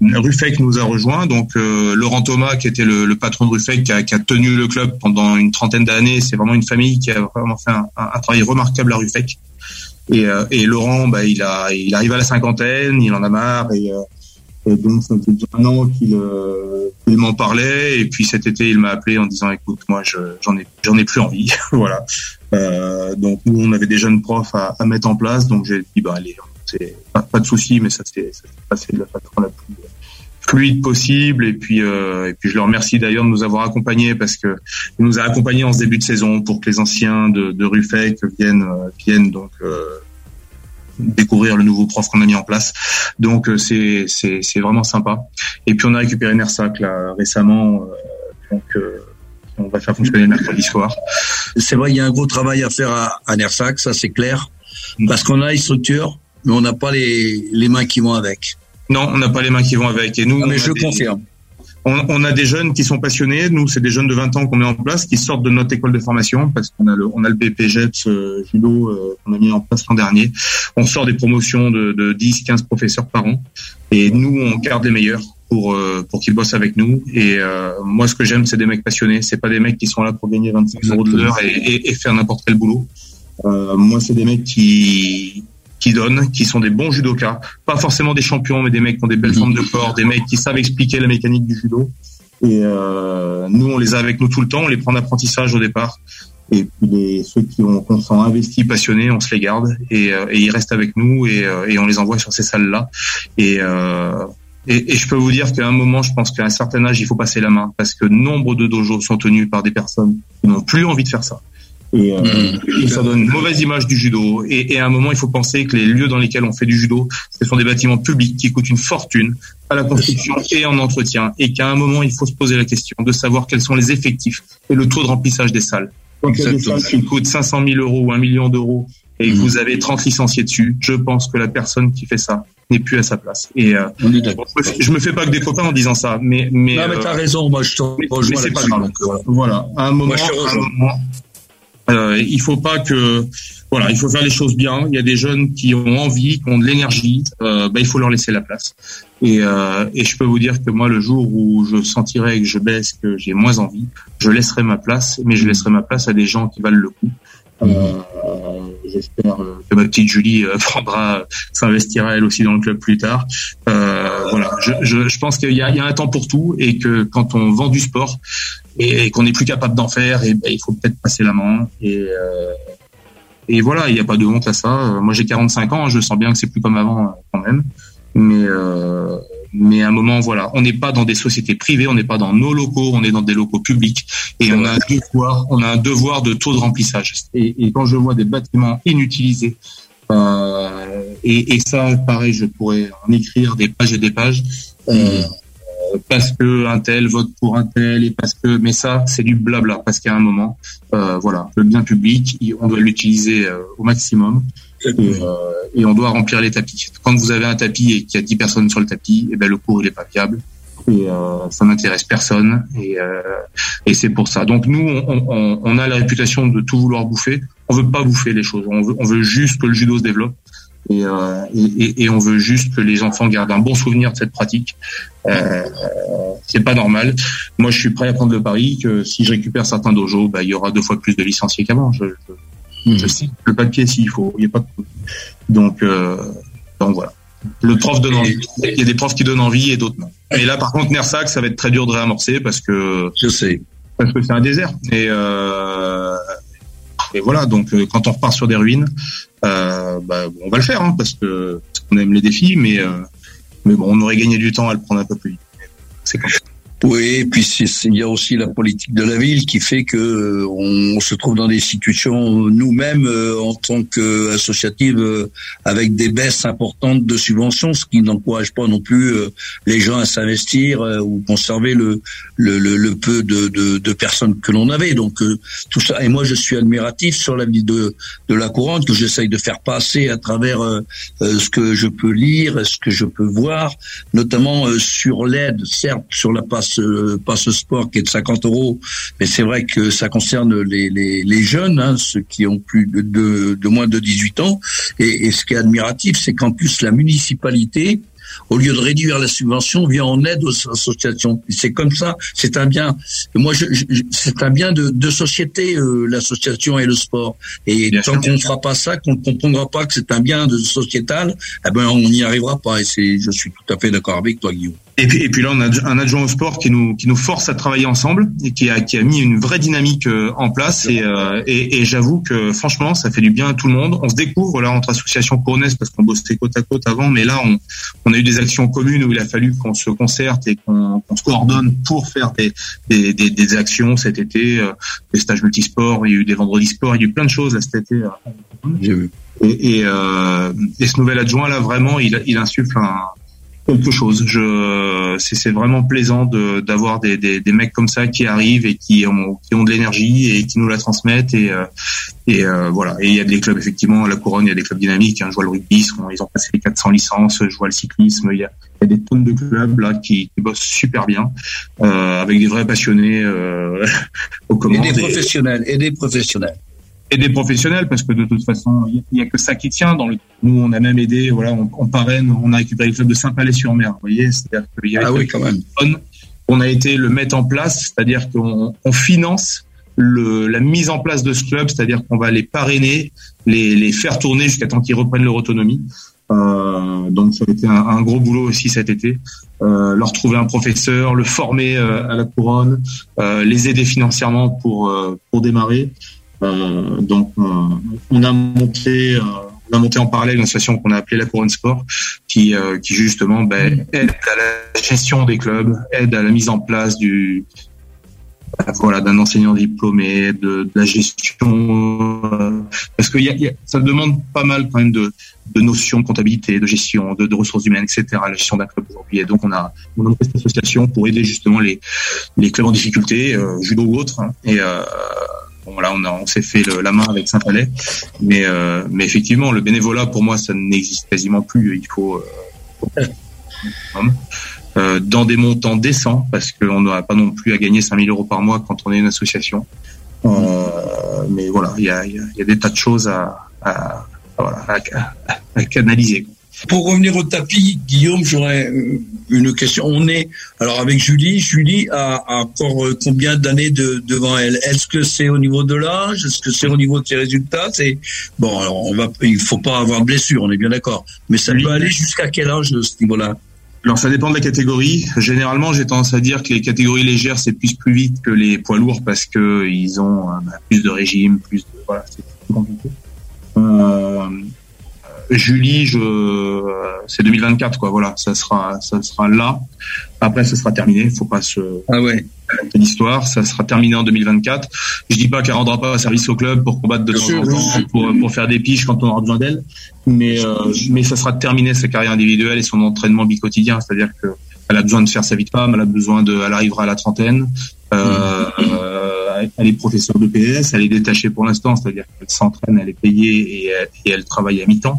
Ruffec nous a rejoint, donc Laurent Thomas, qui était le patron de Ruffec, qui a tenu le club pendant une trentaine d'années. C'est vraiment une famille qui a vraiment fait un travail remarquable à Ruffec. Et Laurent, il arrive à la cinquantaine, il en a marre, et donc ça fait déjà un an qu'il m'en parlait, et puis cet été il m'a appelé en disant écoute, moi j'en ai plus envie. Voilà. Donc nous on avait des jeunes profs à mettre en place, donc j'ai dit allez, c'est pas de souci, mais ça s'est passé de la façon la plus fluide possible, et puis je le remercie d'ailleurs de nous avoir accompagnés, parce que il nous a accompagnés en ce début de saison pour que les anciens de Ruffec viennent donc découvrir le nouveau prof qu'on a mis en place. Donc c'est vraiment sympa. Et puis on a récupéré Nersac là récemment, donc on va faire fonctionner le mercredi soir. C'est vrai, il y a un gros travail à faire à Nersac, ça c'est clair, parce qu'on a les structures, mais on n'a pas les mains qui vont avec. Non, on n'a pas les mains qui vont avec. Et nous, mais je confirme. On a des jeunes qui sont passionnés. Nous, c'est des jeunes de 20 ans qu'on met en place, qui sortent de notre école de formation, parce qu'on a le BPGEPS judo qu'on a mis en place l'an dernier. On sort des promotions de 10, 15 professeurs par an. Et nous, on garde les meilleurs pour qu'ils bossent avec nous. Et moi, ce que j'aime, c'est des mecs passionnés. C'est pas des mecs qui sont là pour gagner 25 € de l'heure et faire n'importe quel boulot. Moi, c'est des mecs qui donnent, qui sont des bons judokas, pas forcément des champions, mais des mecs qui ont des belles formes de corps, des mecs qui savent expliquer la mécanique du judo. Et nous, on les a avec nous tout le temps, on les prend d'apprentissage au départ. Et puis ceux qu'on sent investis, passionnés, on se les garde et ils restent avec nous et on les envoie sur ces salles-là. Et je peux vous dire qu'à un moment, je pense qu'à un certain âge, il faut passer la main, parce que nombre de dojos sont tenus par des personnes qui n'ont plus envie de faire ça. Et ça donne une mauvaise image du judo. Et à un moment, il faut penser que les lieux dans lesquels on fait du judo, ce sont des bâtiments publics qui coûtent une fortune à la construction et en entretien. Et qu'à un moment, il faut se poser la question de savoir quels sont les effectifs et le taux de remplissage des salles. Quand il y a des salles qui coûtent 500 000 € ou 1 million d'euros et que vous avez 30 licenciés dessus, je pense que la personne qui fait ça n'est plus à sa place. Et je me fais pas que des copains en disant ça, mais non, mais t'as raison. Moi, je te rejoins. C'est pas grave. Voilà. À un moment, il faut pas que, voilà, il faut faire les choses bien. Il y a des jeunes qui ont envie, qui ont de l'énergie. Il faut leur laisser la place. Et je peux vous dire que moi, le jour où je sentirai que je baisse, que j'ai moins envie, je laisserai ma place, mais je laisserai ma place à des gens qui valent le coup. J'espère que ma petite Julie s'investira elle aussi dans le club plus tard. Voilà, je pense qu'il y a un temps pour tout, et que quand on vend du sport et qu'on n'est plus capable d'en faire, il faut peut-être passer la main. Et voilà, il n'y a pas de honte à ça. Moi, j'ai 45 ans, je sens bien que c'est plus comme avant quand même. Mais à un moment, voilà, on n'est pas dans des sociétés privées, on n'est pas dans nos locaux, on est dans des locaux publics, et on a un devoir de taux de remplissage. Et quand je vois des bâtiments inutilisés, et ça, pareil, je pourrais en écrire des pages et des pages, parce que un tel vote pour un tel, et parce que, mais ça, c'est du blabla, parce qu'à un moment, voilà, le bien public, on doit l'utiliser au maximum. Et on doit remplir les tapis. Quand vous avez un tapis et qu'il y a 10 personnes sur le tapis, le cours il est pas viable, et ça n'intéresse personne, et c'est pour ça. Donc nous, on a la réputation de tout vouloir bouffer. On veut pas bouffer les choses. On veut juste que le judo se développe, et on veut juste que les enfants gardent un bon souvenir de cette pratique. C'est pas normal. Moi, je suis prêt à prendre le pari que si je récupère certains dojos, il y aura 2 fois plus de licenciés qu'avant. Je sais le papier s'il faut, il n'y a pas de problème. Donc voilà. Le prof donne envie. Il y a des profs qui donnent envie et d'autres non. Et là, par contre, Nersac, ça va être très dur de réamorcer parce que c'est un désert. Et voilà. Donc, quand on repart sur des ruines, on va le faire, parce qu'on aime les défis, mais bon, on aurait gagné du temps à le prendre un peu plus vite. C'est comme ça. Oui, et puis il y a aussi la politique de la ville qui fait que on se trouve dans des situations nous-mêmes en tant qu'associative avec des baisses importantes de subventions, ce qui n'encourage pas non plus les gens à s'investir ou conserver le peu de personnes que l'on avait. Donc tout ça, et moi je suis admiratif sur la vie de la couronne, que j'essaye de faire passer à travers ce que je peux lire, ce que je peux voir, notamment sur l'aide, certes sur la passe sport qui est de 50 €, mais c'est vrai que ça concerne les jeunes, ceux qui ont plus de moins de 18 ans. Et ce qui est admiratif, c'est qu'en plus la municipalité au lieu de réduire la subvention, vient en aide aux associations. C'est comme ça, c'est un bien. Moi, c'est un bien de société, l'association et le sport. Et bien tant qu'on ne fera pas ça, qu'on ne comprendra pas que c'est un bien de sociétal, eh ben on n'y arrivera pas. Et je suis tout à fait d'accord avec toi, Guillaume. Et puis là, on a un adjoint au sport qui nous force à travailler ensemble et qui a mis une vraie dynamique en place. Et j'avoue que franchement, ça fait du bien à tout le monde. On se découvre là entre associations couronaises parce qu'on bossait côte à côte avant, mais là, on a eu des actions communes où il a fallu qu'on se concerte et qu'on se coordonne pour faire des actions cet été, des stages multisports. Il y a eu des vendredis sport, il y a eu plein de choses là cet été. J'ai vu. Et ce nouvel adjoint là, vraiment, il insuffle quelque chose. C'est vraiment plaisant d'avoir des mecs comme ça qui arrivent et qui ont de l'énergie et qui nous la transmettent et voilà. Et il y a des clubs effectivement à la Couronne, il y a des clubs dynamiques. Je vois le rugby, ils ont passé les 400 licences. Je vois le cyclisme, il y a des tonnes de clubs là qui bossent super bien avec des vrais passionnés aux commandes. Et des professionnels. Et des professionnels, parce que de toute façon, il y a que ça qui tient. Nous, on a même aidé, voilà, on parraine, on a récupéré le club de Saint-Palais-sur-Mer, vous voyez, c'est-à-dire qu'il y avait quand même. On a été le mettre en place, c'est-à-dire qu'on finance la mise en place de ce club, c'est-à-dire qu'on va les parrainer, les faire tourner jusqu'à temps qu'ils reprennent leur autonomie. Donc ça a été un gros boulot aussi cet été. Leur trouver un professeur, le former à la Couronne, les aider financièrement pour démarrer. Donc on a monté en parallèle une association qu'on a appelée la Couronne Sport qui justement aide à la gestion des clubs, aide à la mise en place d'un enseignant diplômé, de la gestion, parce que ça demande pas mal quand même de notions de comptabilité, de gestion, de ressources humaines, etc. La gestion d'un club aujourd'hui. Et donc on a monté cette association pour aider justement les clubs en difficulté, judo ou autres. Et bon, là, on s'est fait la main avec Saint-Palais, mais effectivement, le bénévolat pour moi, ça n'existe quasiment plus. Il faut dans des montants décents, parce qu'on n'aura pas non plus à gagner 5 000 € par mois quand on est une association. Mais voilà, il y a des tas de choses à canaliser. Pour revenir au tapis, Guillaume, j'aurais une question. Alors avec Julie a encore combien d'années devant elle? Est-ce que c'est au niveau de l'âge? Est-ce que c'est au niveau de ses résultats? Bon, alors il faut pas avoir de blessure, on est bien d'accord. Mais ça peut aller jusqu'à quel âge ce niveau-là? Alors ça dépend de la catégorie. Généralement, j'ai tendance à dire que les catégories légères s'épuisent plus vite que les poids lourds parce que ils ont plus de régime, c'est plus compliqué. Julie, c'est 2024 quoi. Voilà, ça sera là. Après, ça sera terminé. Faut pas se. Ah ouais. L'histoire, ça sera terminé en 2024. Je dis pas qu'elle rendra pas service au club pour combattre de temps en temps, pour faire des piges quand on aura besoin d'elle. Mais ça sera terminé sa carrière individuelle et son entraînement bi-quotidien. C'est-à-dire que elle a besoin de faire sa vie de femme. Elle arrivera à la trentaine. Elle est professeure de PS, elle est détachée pour l'instant, c'est-à-dire qu'elle s'entraîne, elle est payée et elle travaille à mi-temps.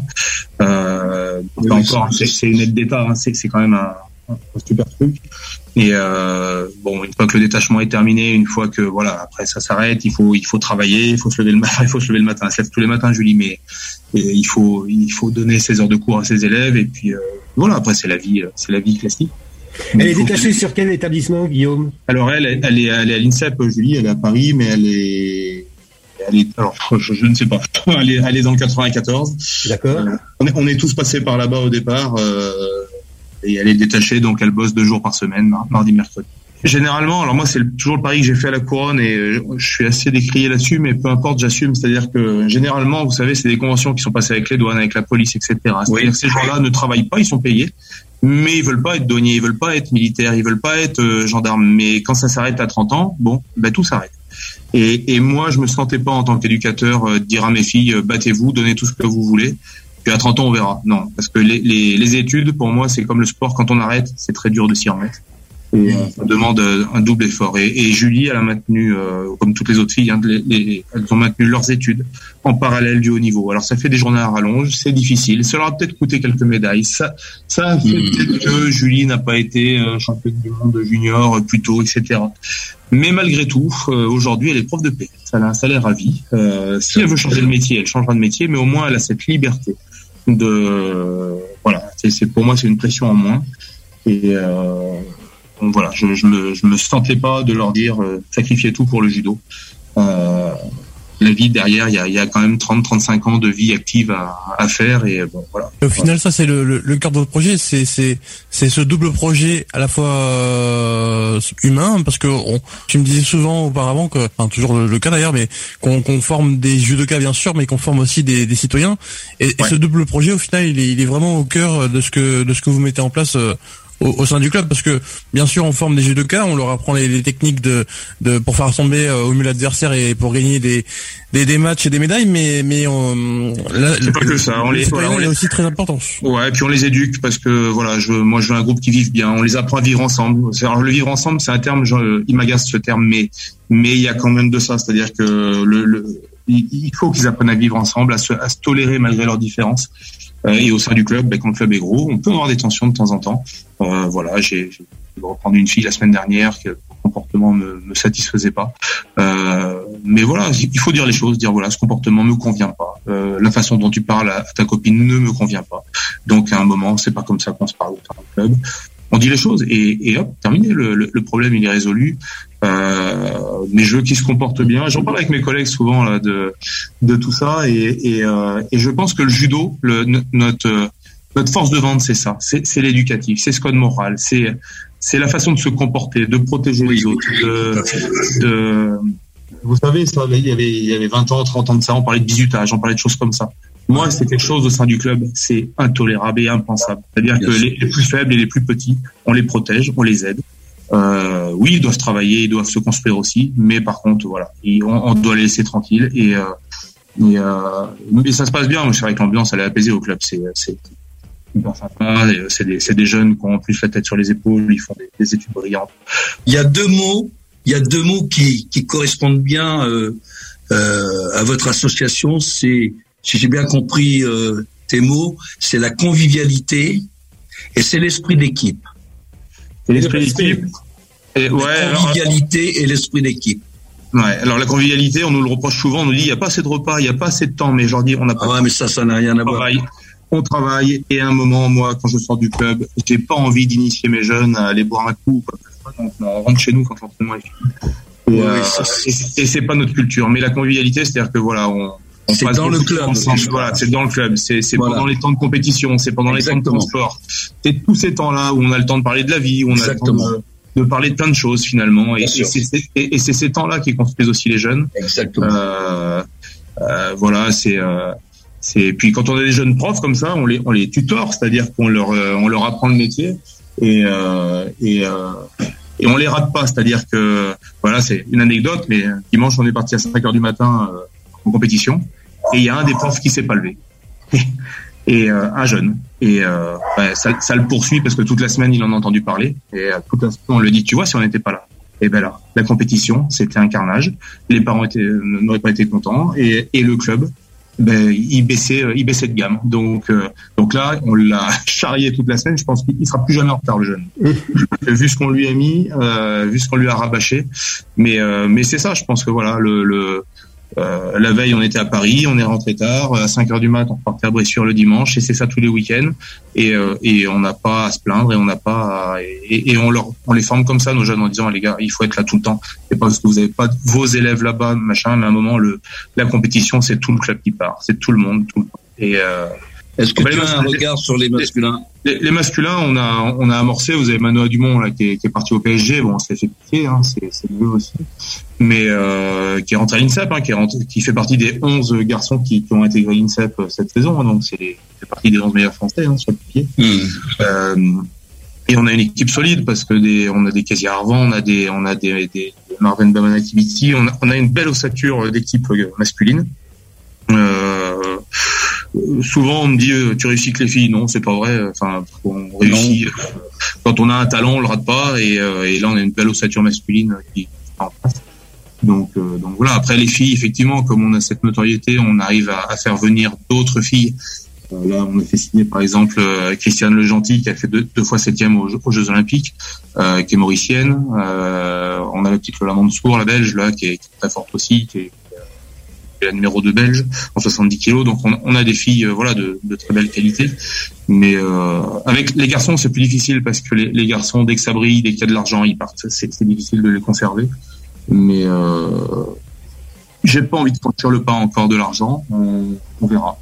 C'est une aide d'État, hein, c'est quand même un super truc. Et une fois que le détachement est terminé, une fois que après ça s'arrête, il faut travailler, il faut se lever le matin. Elle se lève tous les matins, Julie, mais il faut donner ses heures de cours à ses élèves et puis après c'est la vie classique. Elle est détachée sur quel établissement, Guillaume? Alors elle est à l'INSEP, Julie, elle est à Paris, mais elle est alors je ne sais pas. Elle est dans le 94. D'accord. On est tous passés par là-bas au départ, et elle est détachée, donc elle bosse 2 jours par semaine, mardi, mercredi. Généralement, alors moi c'est toujours le pari que j'ai fait à la Couronne et je suis assez décrié là-dessus, mais peu importe, j'assume. C'est-à-dire que généralement, vous savez, c'est des conventions qui sont passées avec les douanes, avec la police, etc. C'est-à-dire que ces gens-là ne travaillent pas, ils sont payés. Mais ils veulent pas être douaniers, ils veulent pas être militaires, ils veulent pas être gendarmes. Mais quand ça s'arrête à 30 ans, tout s'arrête. Et moi, je me sentais pas en tant qu'éducateur dire à mes filles, battez-vous, donnez tout ce que vous voulez. Puis à 30 ans, on verra. Non, parce que les études, pour moi, c'est comme le sport. Quand on arrête, c'est très dur de s'y remettre. Et ça demande un double effort. Et Julie, elle a maintenu, comme toutes les autres filles, elles ont maintenu leurs études en parallèle du haut niveau. Alors ça fait des journées à rallonge, c'est difficile. Ça leur a peut-être coûté quelques médailles. Ça a fait peut-être que Julie n'a pas été championne du monde junior plus tôt, etc. Mais malgré tout, aujourd'hui, elle est prof de PS. Ça l'est ravie. Si elle veut changer de métier, elle changera de métier, mais au moins elle a cette liberté de c'est pour moi c'est une pression en moins. Et donc voilà, je me sentais pas de leur dire sacrifiez tout pour le judo. La vie derrière, il y a quand même 30-35 ans de vie active à faire, et bon voilà. Au final, ça c'est le cœur de votre projet, c'est ce double projet à la fois humain, parce que tu me disais souvent auparavant que, enfin toujours le cas d'ailleurs, mais qu'on forme des judokas bien sûr, mais qu'on forme aussi des citoyens, et ce double projet au final il est vraiment au cœur de ce que vous mettez en place au sein du club, parce que bien sûr on forme des judokas, on leur apprend les techniques de pour faire ressembler au mieux l'adversaire et pour gagner des matchs et des médailles, mais c'est pas que ça, on les est aussi très important. Ouais, et puis on les éduque, parce que voilà, je veux un groupe qui vive bien, on les apprend à vivre ensemble. Alors le vivre ensemble, c'est un terme, il m'agace ce terme, mais il y a quand même de ça, c'est-à-dire que il faut qu'ils apprennent à vivre ensemble, à se tolérer malgré leurs différences. Et au sein du club, quand le club est gros, on peut avoir des tensions de temps en temps. Voilà, j'ai reprendre une fille la semaine dernière que le comportement me satisfaisait pas. Mais voilà, il faut dire les choses, dire voilà, ce comportement me convient pas. La façon dont tu parles à ta copine ne me convient pas. Donc à un moment, c'est pas comme ça qu'on se parle au sein du club. On dit les choses et hop, terminé. Le problème, il est résolu. Mais je veux qu'ils se comportent bien. J'en parle avec mes collègues souvent là de tout ça, et je pense que le judo, notre force de vente, c'est ça. C'est l'éducatif, c'est ce code moral, c'est la façon de se comporter, de protéger les autres. Vous savez, ça, il y avait 20 ans, 30 ans de ça, on parlait de bizutage, on parlait de choses comme ça. Moi, c'est quelque chose au sein du club, c'est intolérable et impensable. C'est-à-dire que les plus faibles et les plus petits, on les protège, on les aide. Oui, ils doivent travailler, ils doivent se construire aussi, mais par contre, voilà, on doit les laisser tranquilles, et ça se passe bien. C'est vrai que l'ambiance, elle est apaisée au club, c'est super sympa. C'est des jeunes qui ont en plus la tête sur les épaules, ils font des études brillantes. Il y a deux mots qui correspondent bien à votre association. C'est, si j'ai bien compris tes mots, c'est la convivialité et c'est l'esprit d'équipe. Et l'esprit d'équipe. La convivialité et l'esprit d'équipe. Ouais. Alors la convivialité, on nous le reproche souvent, on nous dit il y a pas assez de repas, il y a pas assez de temps, mais je leur dis on n'a pas. Ouais, mais ça n'a rien à voir. On travaille, et à un moment, moi, quand je sors du club, j'ai pas envie d'initier mes jeunes à aller boire un coup, donc on rentre chez nous quand l'entraînement est fini. Et c'est pas notre culture. Mais la convivialité, c'est-à-dire que voilà, on c'est dans le club. Voilà, c'est dans le club. C'est pendant les temps de compétition, c'est pendant les temps de transport. C'est tous ces temps-là où on a le temps de parler de la vie, où on a le temps de parler de plein de choses finalement. Et c'est ces temps-là qui construisent aussi les jeunes. Exactement. Voilà, puis quand on a des jeunes profs comme ça, on les tutore, c'est-à-dire qu'on leur apprend le métier, et on les rate pas, c'est-à-dire que voilà, c'est une anecdote, mais dimanche on est parti à 5h du matin en compétition, et il y a un des profs qui s'est pas levé, et un jeune, et ça le poursuit parce que toute la semaine il en a entendu parler, et toute la semaine on lui dit tu vois, si on n'était pas là, et ben là la compétition c'était un carnage, les parents n'auraient pas été contents, et le club il baissait de gamme. Donc là, on l'a charrié toute la semaine. Je pense qu'il sera plus jamais en retard, le jeune. Vu ce qu'on lui a mis, vu ce qu'on lui a rabâché. Mais c'est ça. Je pense que voilà, la veille, on était à Paris, on est rentré tard. À 5h du mat, on repartait à Bressuire le dimanche, et c'est ça tous les week-ends. Et on n'a pas à se plaindre, et on n'a pas et on les forme comme ça, nos jeunes, en disant les gars, il faut être là tout le temps. C'est pas parce que vous avez pas vos élèves là-bas, machin, mais à un moment la compétition, c'est tout le club qui part, c'est tout le monde, tout le temps. Et est-ce que tu as un regard sur les masculins? Les masculins, on a amorcé. Vous avez Manoa Dumont là qui est parti au PSG. Bon, c'est fait piquer, hein, c'est mieux aussi. Mais qui est rentré à l'INSEP, hein, qui fait partie des 11 garçons qui ont intégré l'INSEP cette saison. Hein, donc c'est partie des 11 meilleurs français, hein, sur le papier. Et on a une équipe solide parce que on a des Kezia Arvan, on a des Marvin Bamanakibiti, on a une belle ossature d'équipe masculine. Souvent on me dit tu réussis que les filles. Non, c'est pas vrai. Enfin, on réussit quand on a un talent, on le rate pas, et là on a une belle ossature masculine qui est en place. Donc voilà. Après les filles, effectivement, comme on a cette notoriété, on arrive à faire venir d'autres filles. Là, on a fait signer par exemple Christiane Legentil, qui a fait deux fois 7e aux Jeux Olympiques, qui est mauricienne. On a la petite Lola Mansour, la Belge, là, qui est très forte aussi, qui est la numéro 2 belge en 70 kilos. Donc on a des filles de très belle qualité. Mais avec les garçons, c'est plus difficile parce que les garçons, dès que ça brille, dès qu'il y a de l'argent, ils partent. C'est difficile de les conserver. Mais j'ai pas envie de franchir le pas encore de l'argent. On verra.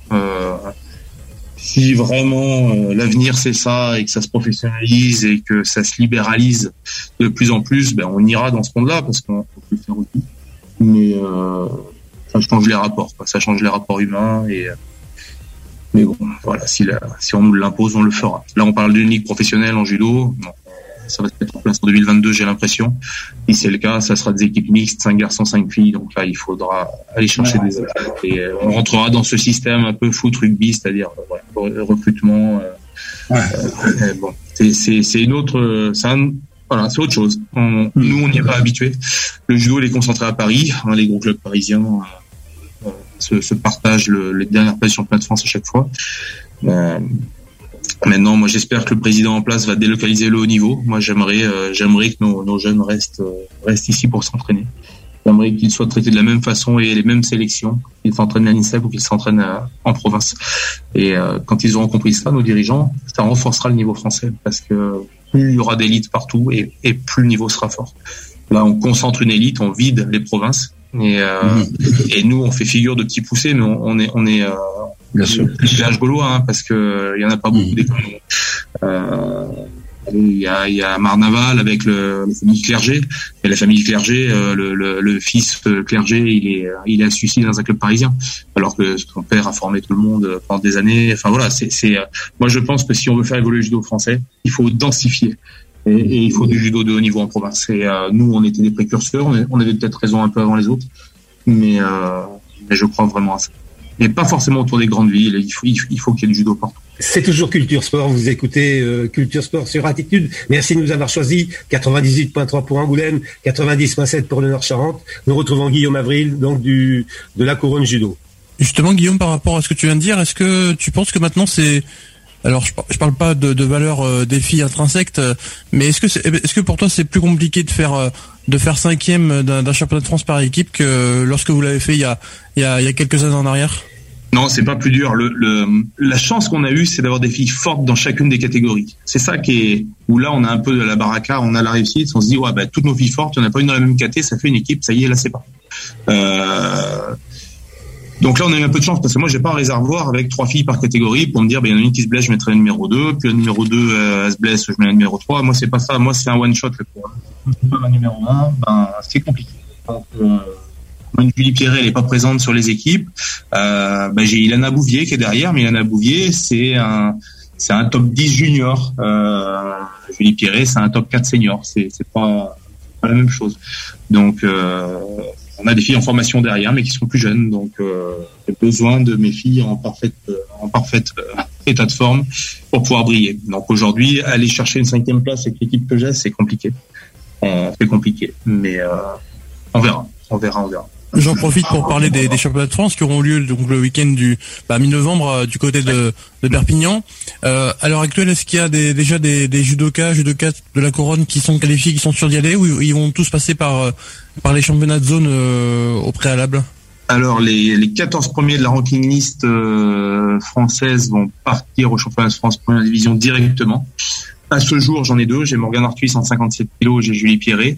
Si vraiment l'avenir c'est ça et que ça se professionnalise et que ça se libéralise de plus en plus, on ira dans ce monde-là parce qu'on peut le faire aussi. Mais ça change les rapports, quoi. Ça change les rapports humains mais bon, voilà, si on nous l'impose, on le fera. Là, on parle d'une ligue professionnelle en judo. Bon, ça va se mettre en place en 2022, j'ai l'impression. Si c'est le cas, ça sera des équipes mixtes, 5 garçons, 5 filles. Donc là, il faudra aller chercher des athlètes. Et on rentrera dans ce système un peu foot rugby, c'est-à-dire recrutement. Bon, c'est une autre, c'est autre chose. Nous, on n'y est pas habitués. Le judo, il est concentré à Paris. Les gros clubs parisiens se partagent les dernières places championnat de France à chaque fois. Maintenant, moi, j'espère que le président en place va délocaliser le haut niveau. Moi, j'aimerais que nos jeunes restent ici pour s'entraîner. J'aimerais qu'ils soient traités de la même façon et les mêmes sélections, qu'ils s'entraînent à l'INSEP ou qu'ils s'entraînent en province. Et quand ils auront compris ça, nos dirigeants, ça renforcera le niveau français parce que plus il y aura d'élites partout et plus le niveau sera fort. Là, on concentre une élite, on vide les provinces et nous, on fait figure de petits poussés, mais on est bien sûr village gaulois parce que il y en a pas beaucoup d'écoles. Il y a Marnaval avec la famille Clerget. Et la famille Clerget, le fils Clerget, il est associé dans un club parisien, alors que son père a formé tout le monde pendant des années. Enfin voilà, moi je pense que si on veut faire évoluer le judo français, il faut densifier. Et il faut du judo de haut niveau en province. Et nous, on était des précurseurs. On avait peut-être raison un peu avant les autres, mais je crois vraiment à ça. Mais pas forcément autour des grandes villes. Il faut qu'il y ait du judo partout. C'est toujours Culture Sport. Vous écoutez Culture Sport sur Attitude. Merci de nous avoir choisi. 98.3 pour Angoulême, 90.7 pour le Nord-Charente. Nous retrouvons Guillaume Avril, donc de la Couronne Judo. Justement, Guillaume, par rapport à ce que tu viens de dire, est-ce que tu penses que maintenant c'est... Alors, je parle pas de valeur des filles intrinsèques, mais est-ce que pour toi c'est plus compliqué de faire 5e d'un championnat de France par équipe que lorsque vous l'avez fait il y a quelques années en arrière? Non, c'est pas plus dur. La chance qu'on a eue, c'est d'avoir des filles fortes dans chacune des catégories. C'est ça où là, on a un peu de la baraka, on a la réussite, on se dit, toutes nos filles fortes, il n'y en a pas une dans la même caté, ça fait une équipe, ça y est, là, c'est pas. Donc là, on a eu un peu de chance parce que moi, j'ai pas un réservoir avec 3 filles par catégorie pour me dire, il y en a une qui se blesse, je mettrai la numéro 2, puis la numéro 2, elle se blesse, je mets la numéro 3. Moi, c'est pas ça. Moi, c'est un one shot. La numéro 1, c'est compliqué. Donc, Julie Pierret, elle est pas présente sur les équipes. J'ai Ilana Bouvier qui est derrière, mais Ilana Bouvier, c'est un top 10 junior. Julie Pierret, c'est un top 4 senior. C'est pas la même chose. Donc, on a des filles en formation derrière, mais qui sont plus jeunes. Donc, j'ai besoin de mes filles en parfaite état de forme pour pouvoir briller. Donc, aujourd'hui, aller chercher une 5e place avec l'équipe que j'ai, c'est compliqué. Mais on verra. J'en profite pour parler des championnats de France qui auront lieu donc le week-end du mi-novembre du côté de Perpignan. À l'heure actuelle, est-ce qu'il y a déjà des judokas de la Couronne qui sont qualifiés, qui sont sûrs d'y aller, ou ils vont tous passer par les championnats de zone au préalable? Alors les 14 premiers de la ranking list française vont partir au championnat de France première division directement. À ce jour, j'en ai 2. J'ai Morgane Arthuis en 57 kilos, j'ai Julie Pierret.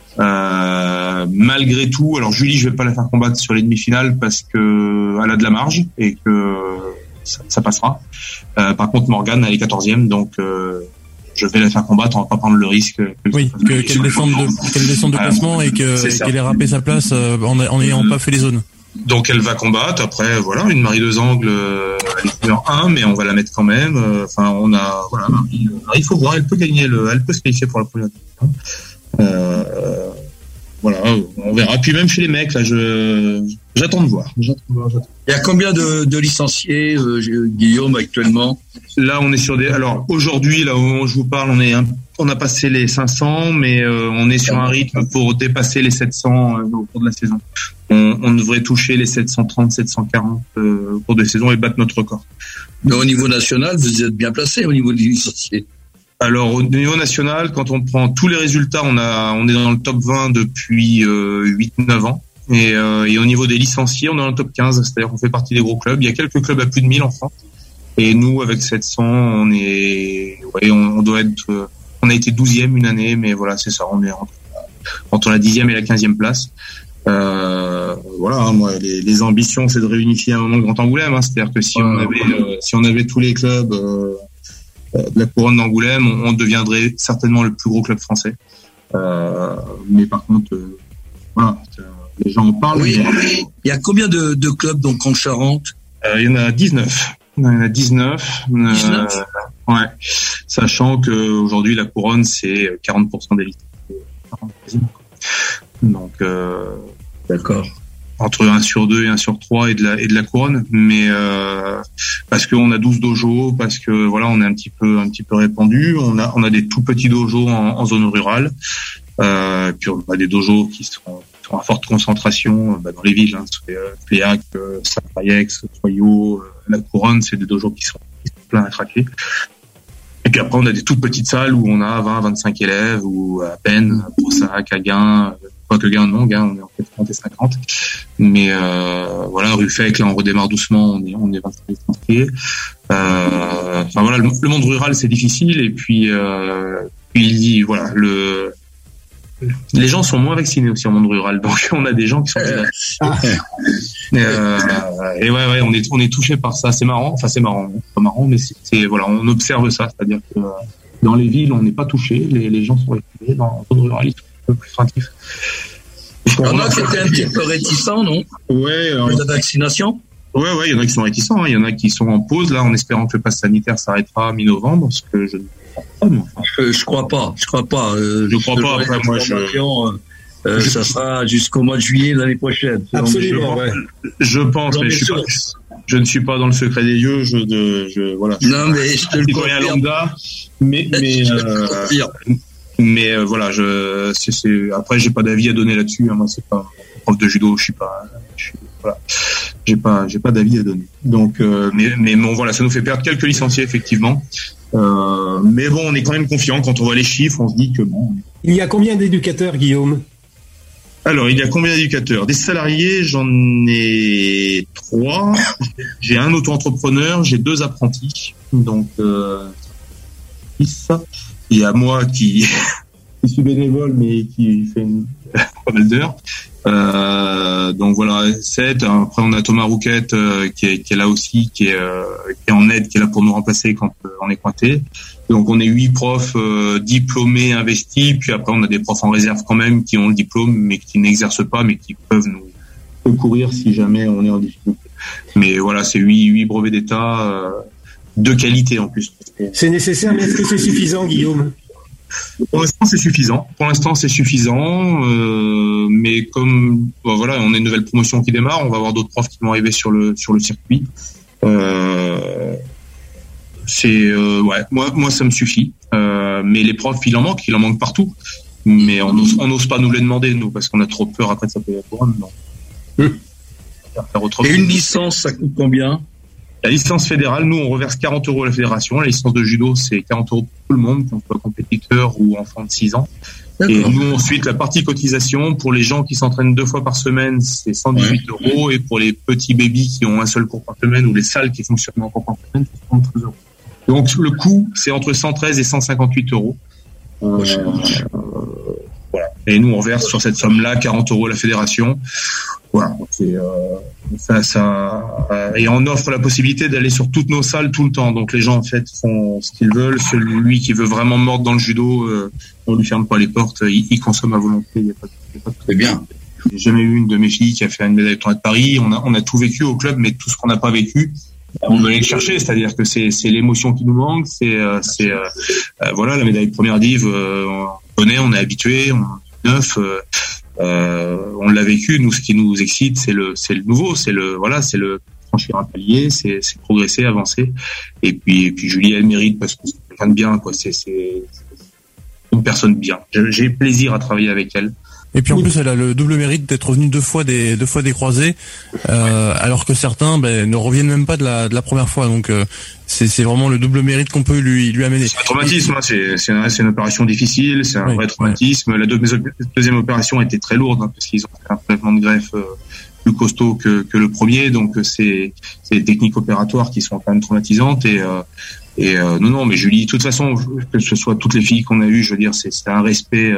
Malgré tout, alors Julie, je vais pas la faire combattre sur les demi-finales parce que elle a de la marge et que ça passera. Par contre, Morgane, elle est 14e, donc je vais la faire combattre. On va pas prendre le risque. Qu'elle descende de classement et qu'elle ait râpé sa place en n'ayant pas fait les zones. Donc elle va combattre. Après, voilà, une Marie Deux Angles, elle est numéro 1, mais on va la mettre quand même. Il faut voir. Elle peut gagner elle peut se qualifier pour la première division. On verra. Puis même chez les mecs, là, j'attends de voir. Il y a combien de licenciés, Guillaume, actuellement? Là, on est sur alors, aujourd'hui, là, au moment où je vous parle, on a passé les 500, mais on est sur un rythme pour dépasser les 700 au cours de la saison. On devrait toucher les 730, 740 au cours de la saison et battre notre record. Mais au niveau national, vous êtes bien placé au niveau des licenciés. Alors au niveau national, quand on prend tous les résultats, on est dans le top 20 depuis 8-9 ans. Et au niveau des licenciés, on est dans le top 15, c'est-à-dire qu'on fait partie des gros clubs. Il y a quelques clubs à plus de 1000 en France. Et nous, avec 700, on doit être, on a été 12e une année, mais voilà, c'est ça, on est entre la 10e et la 15e place. Voilà, moi, les ambitions, c'est de réunifier un moment le Grand Angoulême, hein. C'est-à-dire que si on avait tous les clubs, de la couronne d'Angoulême, on deviendrait certainement le plus gros club français. Mais par contre, voilà, les gens en parlent. Oui. Il y a combien de clubs donc en Charente? Il y en a 19. Il y en a 19. 19 ouais. Sachant que aujourd'hui la couronne c'est 40% des listes. Donc d'accord. Entre 1 sur 2 et 1 sur 3 et de la couronne, mais parce qu'on a 12 dojos, parce que voilà, on est un petit peu répandu, on a des tout petits dojos en zone rurale, puis on a des dojos qui sont à forte concentration dans les villes, hein, Pléac, Saint-Payex, Soyaux, la couronne, c'est des dojos qui sont pleins à craquer. Et puis après on a des toutes petites salles où on a 20-25 élèves, ou à peine, Brossac, à Gain, quoique Gain non, Gain on est en fait 30 et 50, mais voilà, Ruffec, là on redémarre doucement, on est 25 licenciés. Enfin voilà, le monde rural c'est difficile, et puis voilà, les gens sont moins vaccinés aussi en monde rural, donc on a des gens qui sont et ouais, on est touché par ça. C'est marrant, enfin c'est pas marrant, mais c'est voilà, on observe ça, c'est-à-dire que dans les villes on n'est pas touché, les gens sont vaccinés, dans le monde rural ils sont un peu plus craintifs. On a qui étaient un petit peu réticents, non? Ouais. La vaccination? Ouais, il y en a qui sont réticents, hein. Il y en a qui sont en pause là, en espérant que le pass sanitaire s'arrêtera mi-novembre, ce que je je crois pas. Je crois pas. Après, moi, ça sera jusqu'au mois de juillet l'année prochaine. Absolument. Je pense, mais je ne suis pas dans le secret des lieux. Voilà. Non, mais je te le confirme. Lambda, mais voilà, après, j'ai pas d'avis à donner là-dessus. Hein. Moi, c'est pas prof de judo. Voilà. J'ai pas d'avis à donner. Donc, mais bon, voilà, ça nous fait perdre quelques licenciés effectivement. Mais bon, on est quand même confiant quand on voit les chiffres. On se dit que bon. Il y a combien d'éducateurs, Guillaume? Alors, il y a combien d'éducateurs? Des salariés, j'en ai 3. J'ai un auto-entrepreneur, j'ai 2 apprentis. Donc, 6. Il y a moi qui suis bénévole, mais qui fait pas mal d'heures. Donc voilà, 7. Après, on a Thomas Rouquette qui est là aussi, qui est en aide, qui est là pour nous remplacer quand on est cointé. Donc on est 8 profs diplômés, investis. Puis après, on a des profs en réserve quand même qui ont le diplôme, mais qui n'exercent pas, mais qui peuvent nous secourir si jamais on est en difficulté. Mais voilà, c'est 8 brevets d'État de qualité en plus. C'est nécessaire, mais est-ce que c'est suffisant, Guillaume? Pour l'instant, c'est suffisant. Mais comme voilà, on a une nouvelle promotion qui démarre, on va avoir d'autres profs qui vont arriver sur le circuit. Moi ça me suffit. Mais les profs, il en manque partout. Mais on n'ose pas nous les demander, nous, parce qu'on a trop peur après de s'appeler la couronne. Et une licence, ça coûte combien? La licence fédérale, nous, on reverse 40 € à la fédération. La licence de judo, c'est 40 € pour tout le monde, qu'on soit compétiteur ou enfant de 6 ans. D'accord. Et nous, ensuite, la partie cotisation, pour les gens qui s'entraînent 2 fois par semaine, c'est 118 €. Et pour les petits bébés qui ont un seul cours par semaine, ou les salles qui fonctionnent en cours par semaine, c'est 73 €. Donc, le coût, c'est entre 113 et 158 €. Voilà. Et nous, on verse sur cette somme-là 40 € à la fédération. Voilà. Et on offre la possibilité d'aller sur toutes nos salles tout le temps. Donc les gens en fait font ce qu'ils veulent. Celui qui veut vraiment mordre dans le judo, on lui ferme pas les portes. Il consomme à volonté. Il y a pas de... C'est bien. J'ai jamais eu une de mes filles qui a fait une médaille de tournoi de Paris. On a tout vécu au club, mais tout ce qu'on n'a pas vécu, on veut aller le chercher. C'est-à-dire que c'est l'émotion qui nous manque. Voilà, la médaille de première div. On connaît, on est habitué, on est neuf. On l'a vécu. Nous, ce qui nous excite, c'est le nouveau, c'est le franchir un palier, c'est progresser, avancer. Et puis Julie, elle mérite parce que c'est quelqu'un de bien, quoi. C'est une personne bien. J'ai plaisir à travailler avec elle. Et puis en plus, elle a le double mérite d'être revenue deux fois des croisés, alors que certains ne reviennent même pas de la première fois. Donc c'est vraiment le double mérite qu'on peut lui amener. C'est un traumatisme, c'est une opération difficile, c'est un vrai traumatisme. La deuxième opération était très lourde, parce qu'ils ont fait un prélèvement de greffe plus costaud que le premier, donc c'est des techniques opératoires qui sont quand même traumatisantes. Non, mais Julie, de toute façon, que ce soit toutes les filles qu'on a eues, je veux dire, c'est un respect.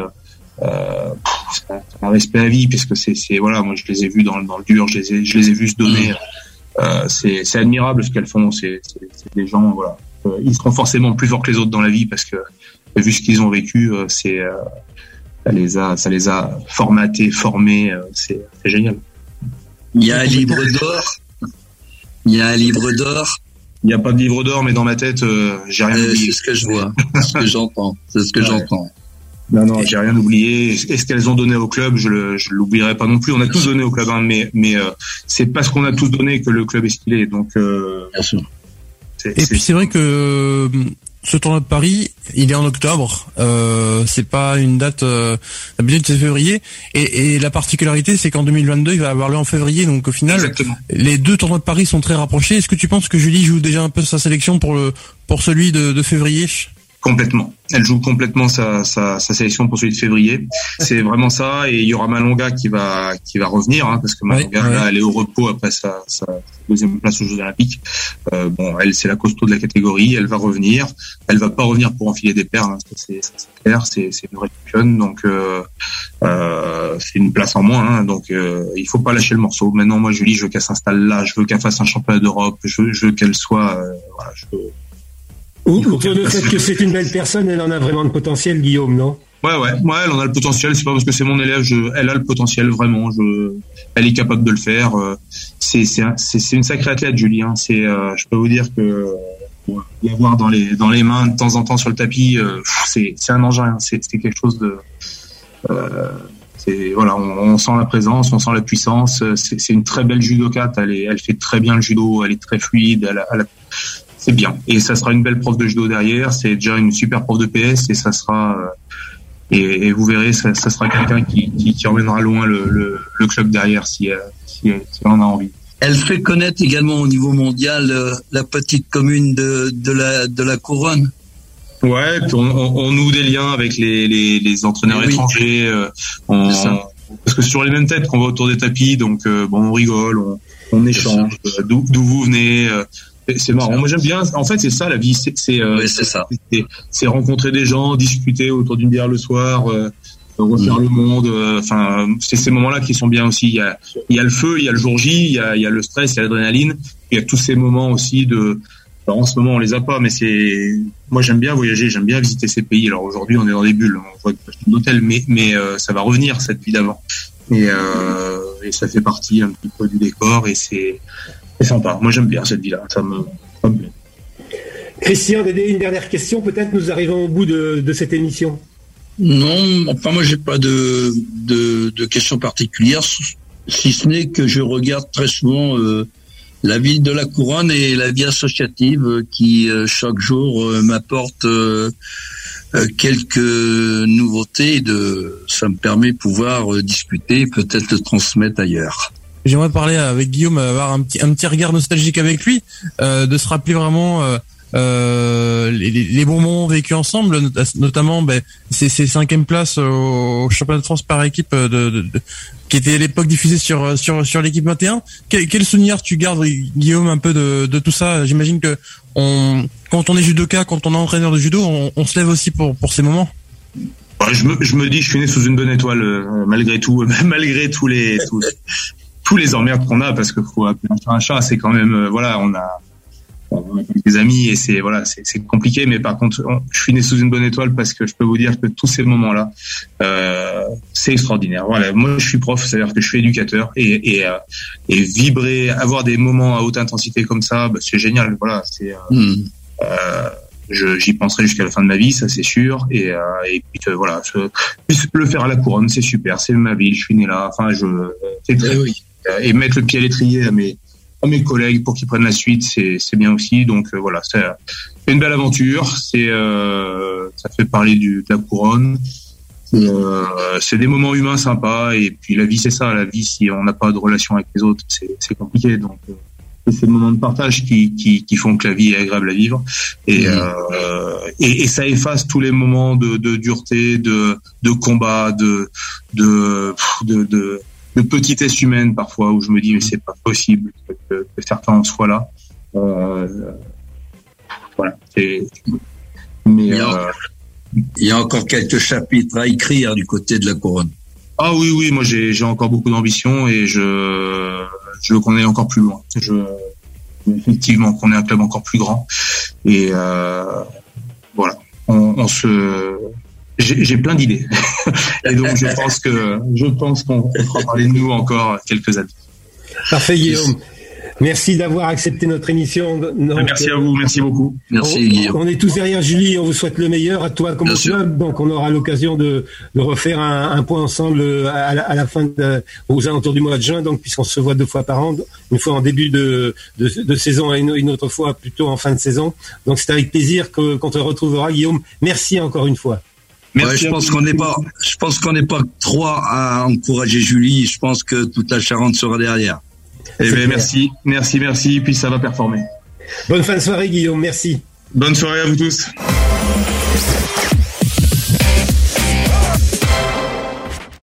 Un respect à vie, puisque c'est voilà, moi je les ai vues dans le dur, je les ai vues se donner. C'est admirable ce qu'elles font. C'est des gens, voilà, ils seront forcément plus forts que les autres dans la vie, parce que vu ce qu'ils ont vécu, ça les a formatés, formés. C'est génial. Il y a un livre d'or. Il n'y a pas de livre d'or, mais dans ma tête, j'ai rien oublié. C'est ce que je vois, c'est ce que j'entends. Non, j'ai rien oublié. Et ce qu'elles ont donné au club, je l'oublierai pas non plus. On a tous donné au club, hein, mais c'est parce qu'on a tous donné que le club est ce qu'il est. Donc, bien sûr. Puis c'est vrai que ce tournoi de Paris, il est en octobre. C'est pas une date. D'habitude c'est février. Et la particularité, c'est qu'en 2022, il va avoir lieu en février. Donc au final, exactement, les deux tournois de Paris sont très rapprochés. Est-ce que tu penses que Julie joue déjà un peu sa sélection pour celui de février? Complètement. Elle joue complètement sa sélection pour celui de février. C'est vraiment ça. Et il y aura Malonga qui va revenir, hein, parce que Malonga, là, elle est au repos après sa deuxième place aux Jeux Olympiques. Elle, c'est la costaud de la catégorie. Elle va revenir. Elle va pas revenir pour enfiler des perles, hein, c'est clair. C'est une vraie championne. Donc, c'est une place en moins, hein, donc, il faut pas lâcher le morceau. Maintenant, moi, Julie, je veux qu'elle s'installe là. Je veux qu'elle fasse un championnat d'Europe. Je veux qu'elle soit, Outre le fait que c'est une belle personne, elle en a vraiment de potentiel, Guillaume, non? Ouais, elle en a le potentiel. C'est pas parce que c'est mon élève, elle a le potentiel vraiment. Elle est capable de le faire. C'est une sacrée athlète, Julie. Hein. Je peux vous dire que l'avoir dans les mains de temps en temps sur le tapis, c'est un engin. C'est quelque chose de. Voilà, on sent la présence, on sent la puissance. C'est une très belle judokate. Elle fait très bien le judo. Elle est très fluide. C'est bien. Et ça sera une belle prof de judo derrière. C'est déjà une super prof de PS, et ça sera, et vous verrez, ça sera quelqu'un qui emmènera loin le club derrière si elle en a envie. Elle fait connaître également au niveau mondial la petite commune de la Couronne. Ouais, puis on noue des liens avec les entraîneurs étrangers. Parce que sur les mêmes têtes qu'on va autour des tapis, donc on rigole, on échange. D'où vous venez. C'est marrant. Moi, j'aime bien. En fait, c'est ça la vie. C'est rencontrer des gens, discuter autour d'une bière le soir, refaire le monde. C'est ces moments-là qui sont bien aussi. Il y a le feu, il y a le jour J, il y a le stress, il y a l'adrénaline. Il y a tous ces moments aussi de. Alors, en ce moment, on les a pas, mais moi, j'aime bien voyager, j'aime bien visiter ces pays. Alors aujourd'hui, on est dans des bulles, on voit d'hôtel, mais ça va revenir cette vie d'avant. Et ça fait partie un petit peu du décor, et c'est sympa. Moi, j'aime bien cette vie-là. Ça me plaît. Christian, Dédé, une dernière question. Peut-être nous arrivons au bout de cette émission. Non, enfin, moi, j'ai pas de questions particulières, si ce n'est que je regarde très souvent la ville de la Couronne et la vie associative qui, chaque jour, m'apporte quelques nouveautés. Ça me permet de pouvoir discuter, peut-être le transmettre ailleurs. J'aimerais parler avec Guillaume, avoir un petit regard nostalgique avec lui, de se rappeler vraiment les bons moments vécus ensemble, notamment ces 5e places au championnat de France par équipe qui était à l'époque diffusé sur l'équipe 21. Quel souvenir tu gardes, Guillaume, un peu de tout ça? J'imagine que quand on est judoka, quand on est entraîneur de judo, on se lève aussi pour ces moments. Je me dis, je suis né sous une bonne étoile, malgré tout, malgré tous les emmerdes qu'on a, parce que faut appeler un chat, c'est quand même, on a des amis, et c'est compliqué, mais par contre, je suis né sous une bonne étoile, parce que je peux vous dire que tous ces moments-là, c'est extraordinaire. Voilà, moi je suis prof, c'est-à-dire que je suis éducateur, et vibrer, avoir des moments à haute intensité comme ça, c'est génial. Voilà, j'y penserai jusqu'à la fin de ma vie, ça c'est sûr, et puis le faire à la Couronne, c'est super, c'est ma vie, je suis né là, c'est très et mettre le pied à l'étrier à mes collègues pour qu'ils prennent la suite, c'est bien aussi. Donc c'est une belle aventure, ça fait parler de la Couronne. C'est des moments humains sympas, et puis la vie c'est ça. La vie, si on n'a pas de relation avec les autres, c'est compliqué. Donc c'est le moment de partage qui font que la vie est agréable à vivre, et ça efface tous les moments de dureté, de combat, de petitesse humaine parfois, où je me dis mais c'est pas possible que certains en soient là. Voilà. Mais il y a encore quelques chapitres à écrire du côté de la couronne. Ah oui, moi j'ai encore beaucoup d'ambition, et je veux qu'on aille encore plus loin. Effectivement, qu'on ait un club encore plus grand. Et voilà, j'ai plein d'idées. Et donc je pense qu'on fera parler de nous encore quelques années. Parfait, Guillaume. Merci d'avoir accepté notre émission. Donc, merci à vous, merci beaucoup. Merci Guillaume. On est tous derrière Julie, on vous souhaite le meilleur à toi comme au club. Donc on aura l'occasion de refaire un point ensemble à la fin aux alentours du mois de juin. Donc puisqu'on se voit 2 fois par an, une fois en début de saison et une autre fois plutôt en fin de saison. Donc c'est avec plaisir qu'on te retrouvera, Guillaume. Merci encore une fois. Je pense qu'on n'est pas 3 à encourager Julie. Je pense que toute la Charente sera derrière. Eh bien, merci, puis ça va performer. Bonne fin de soirée, Guillaume, merci. Bonne soirée à vous tous.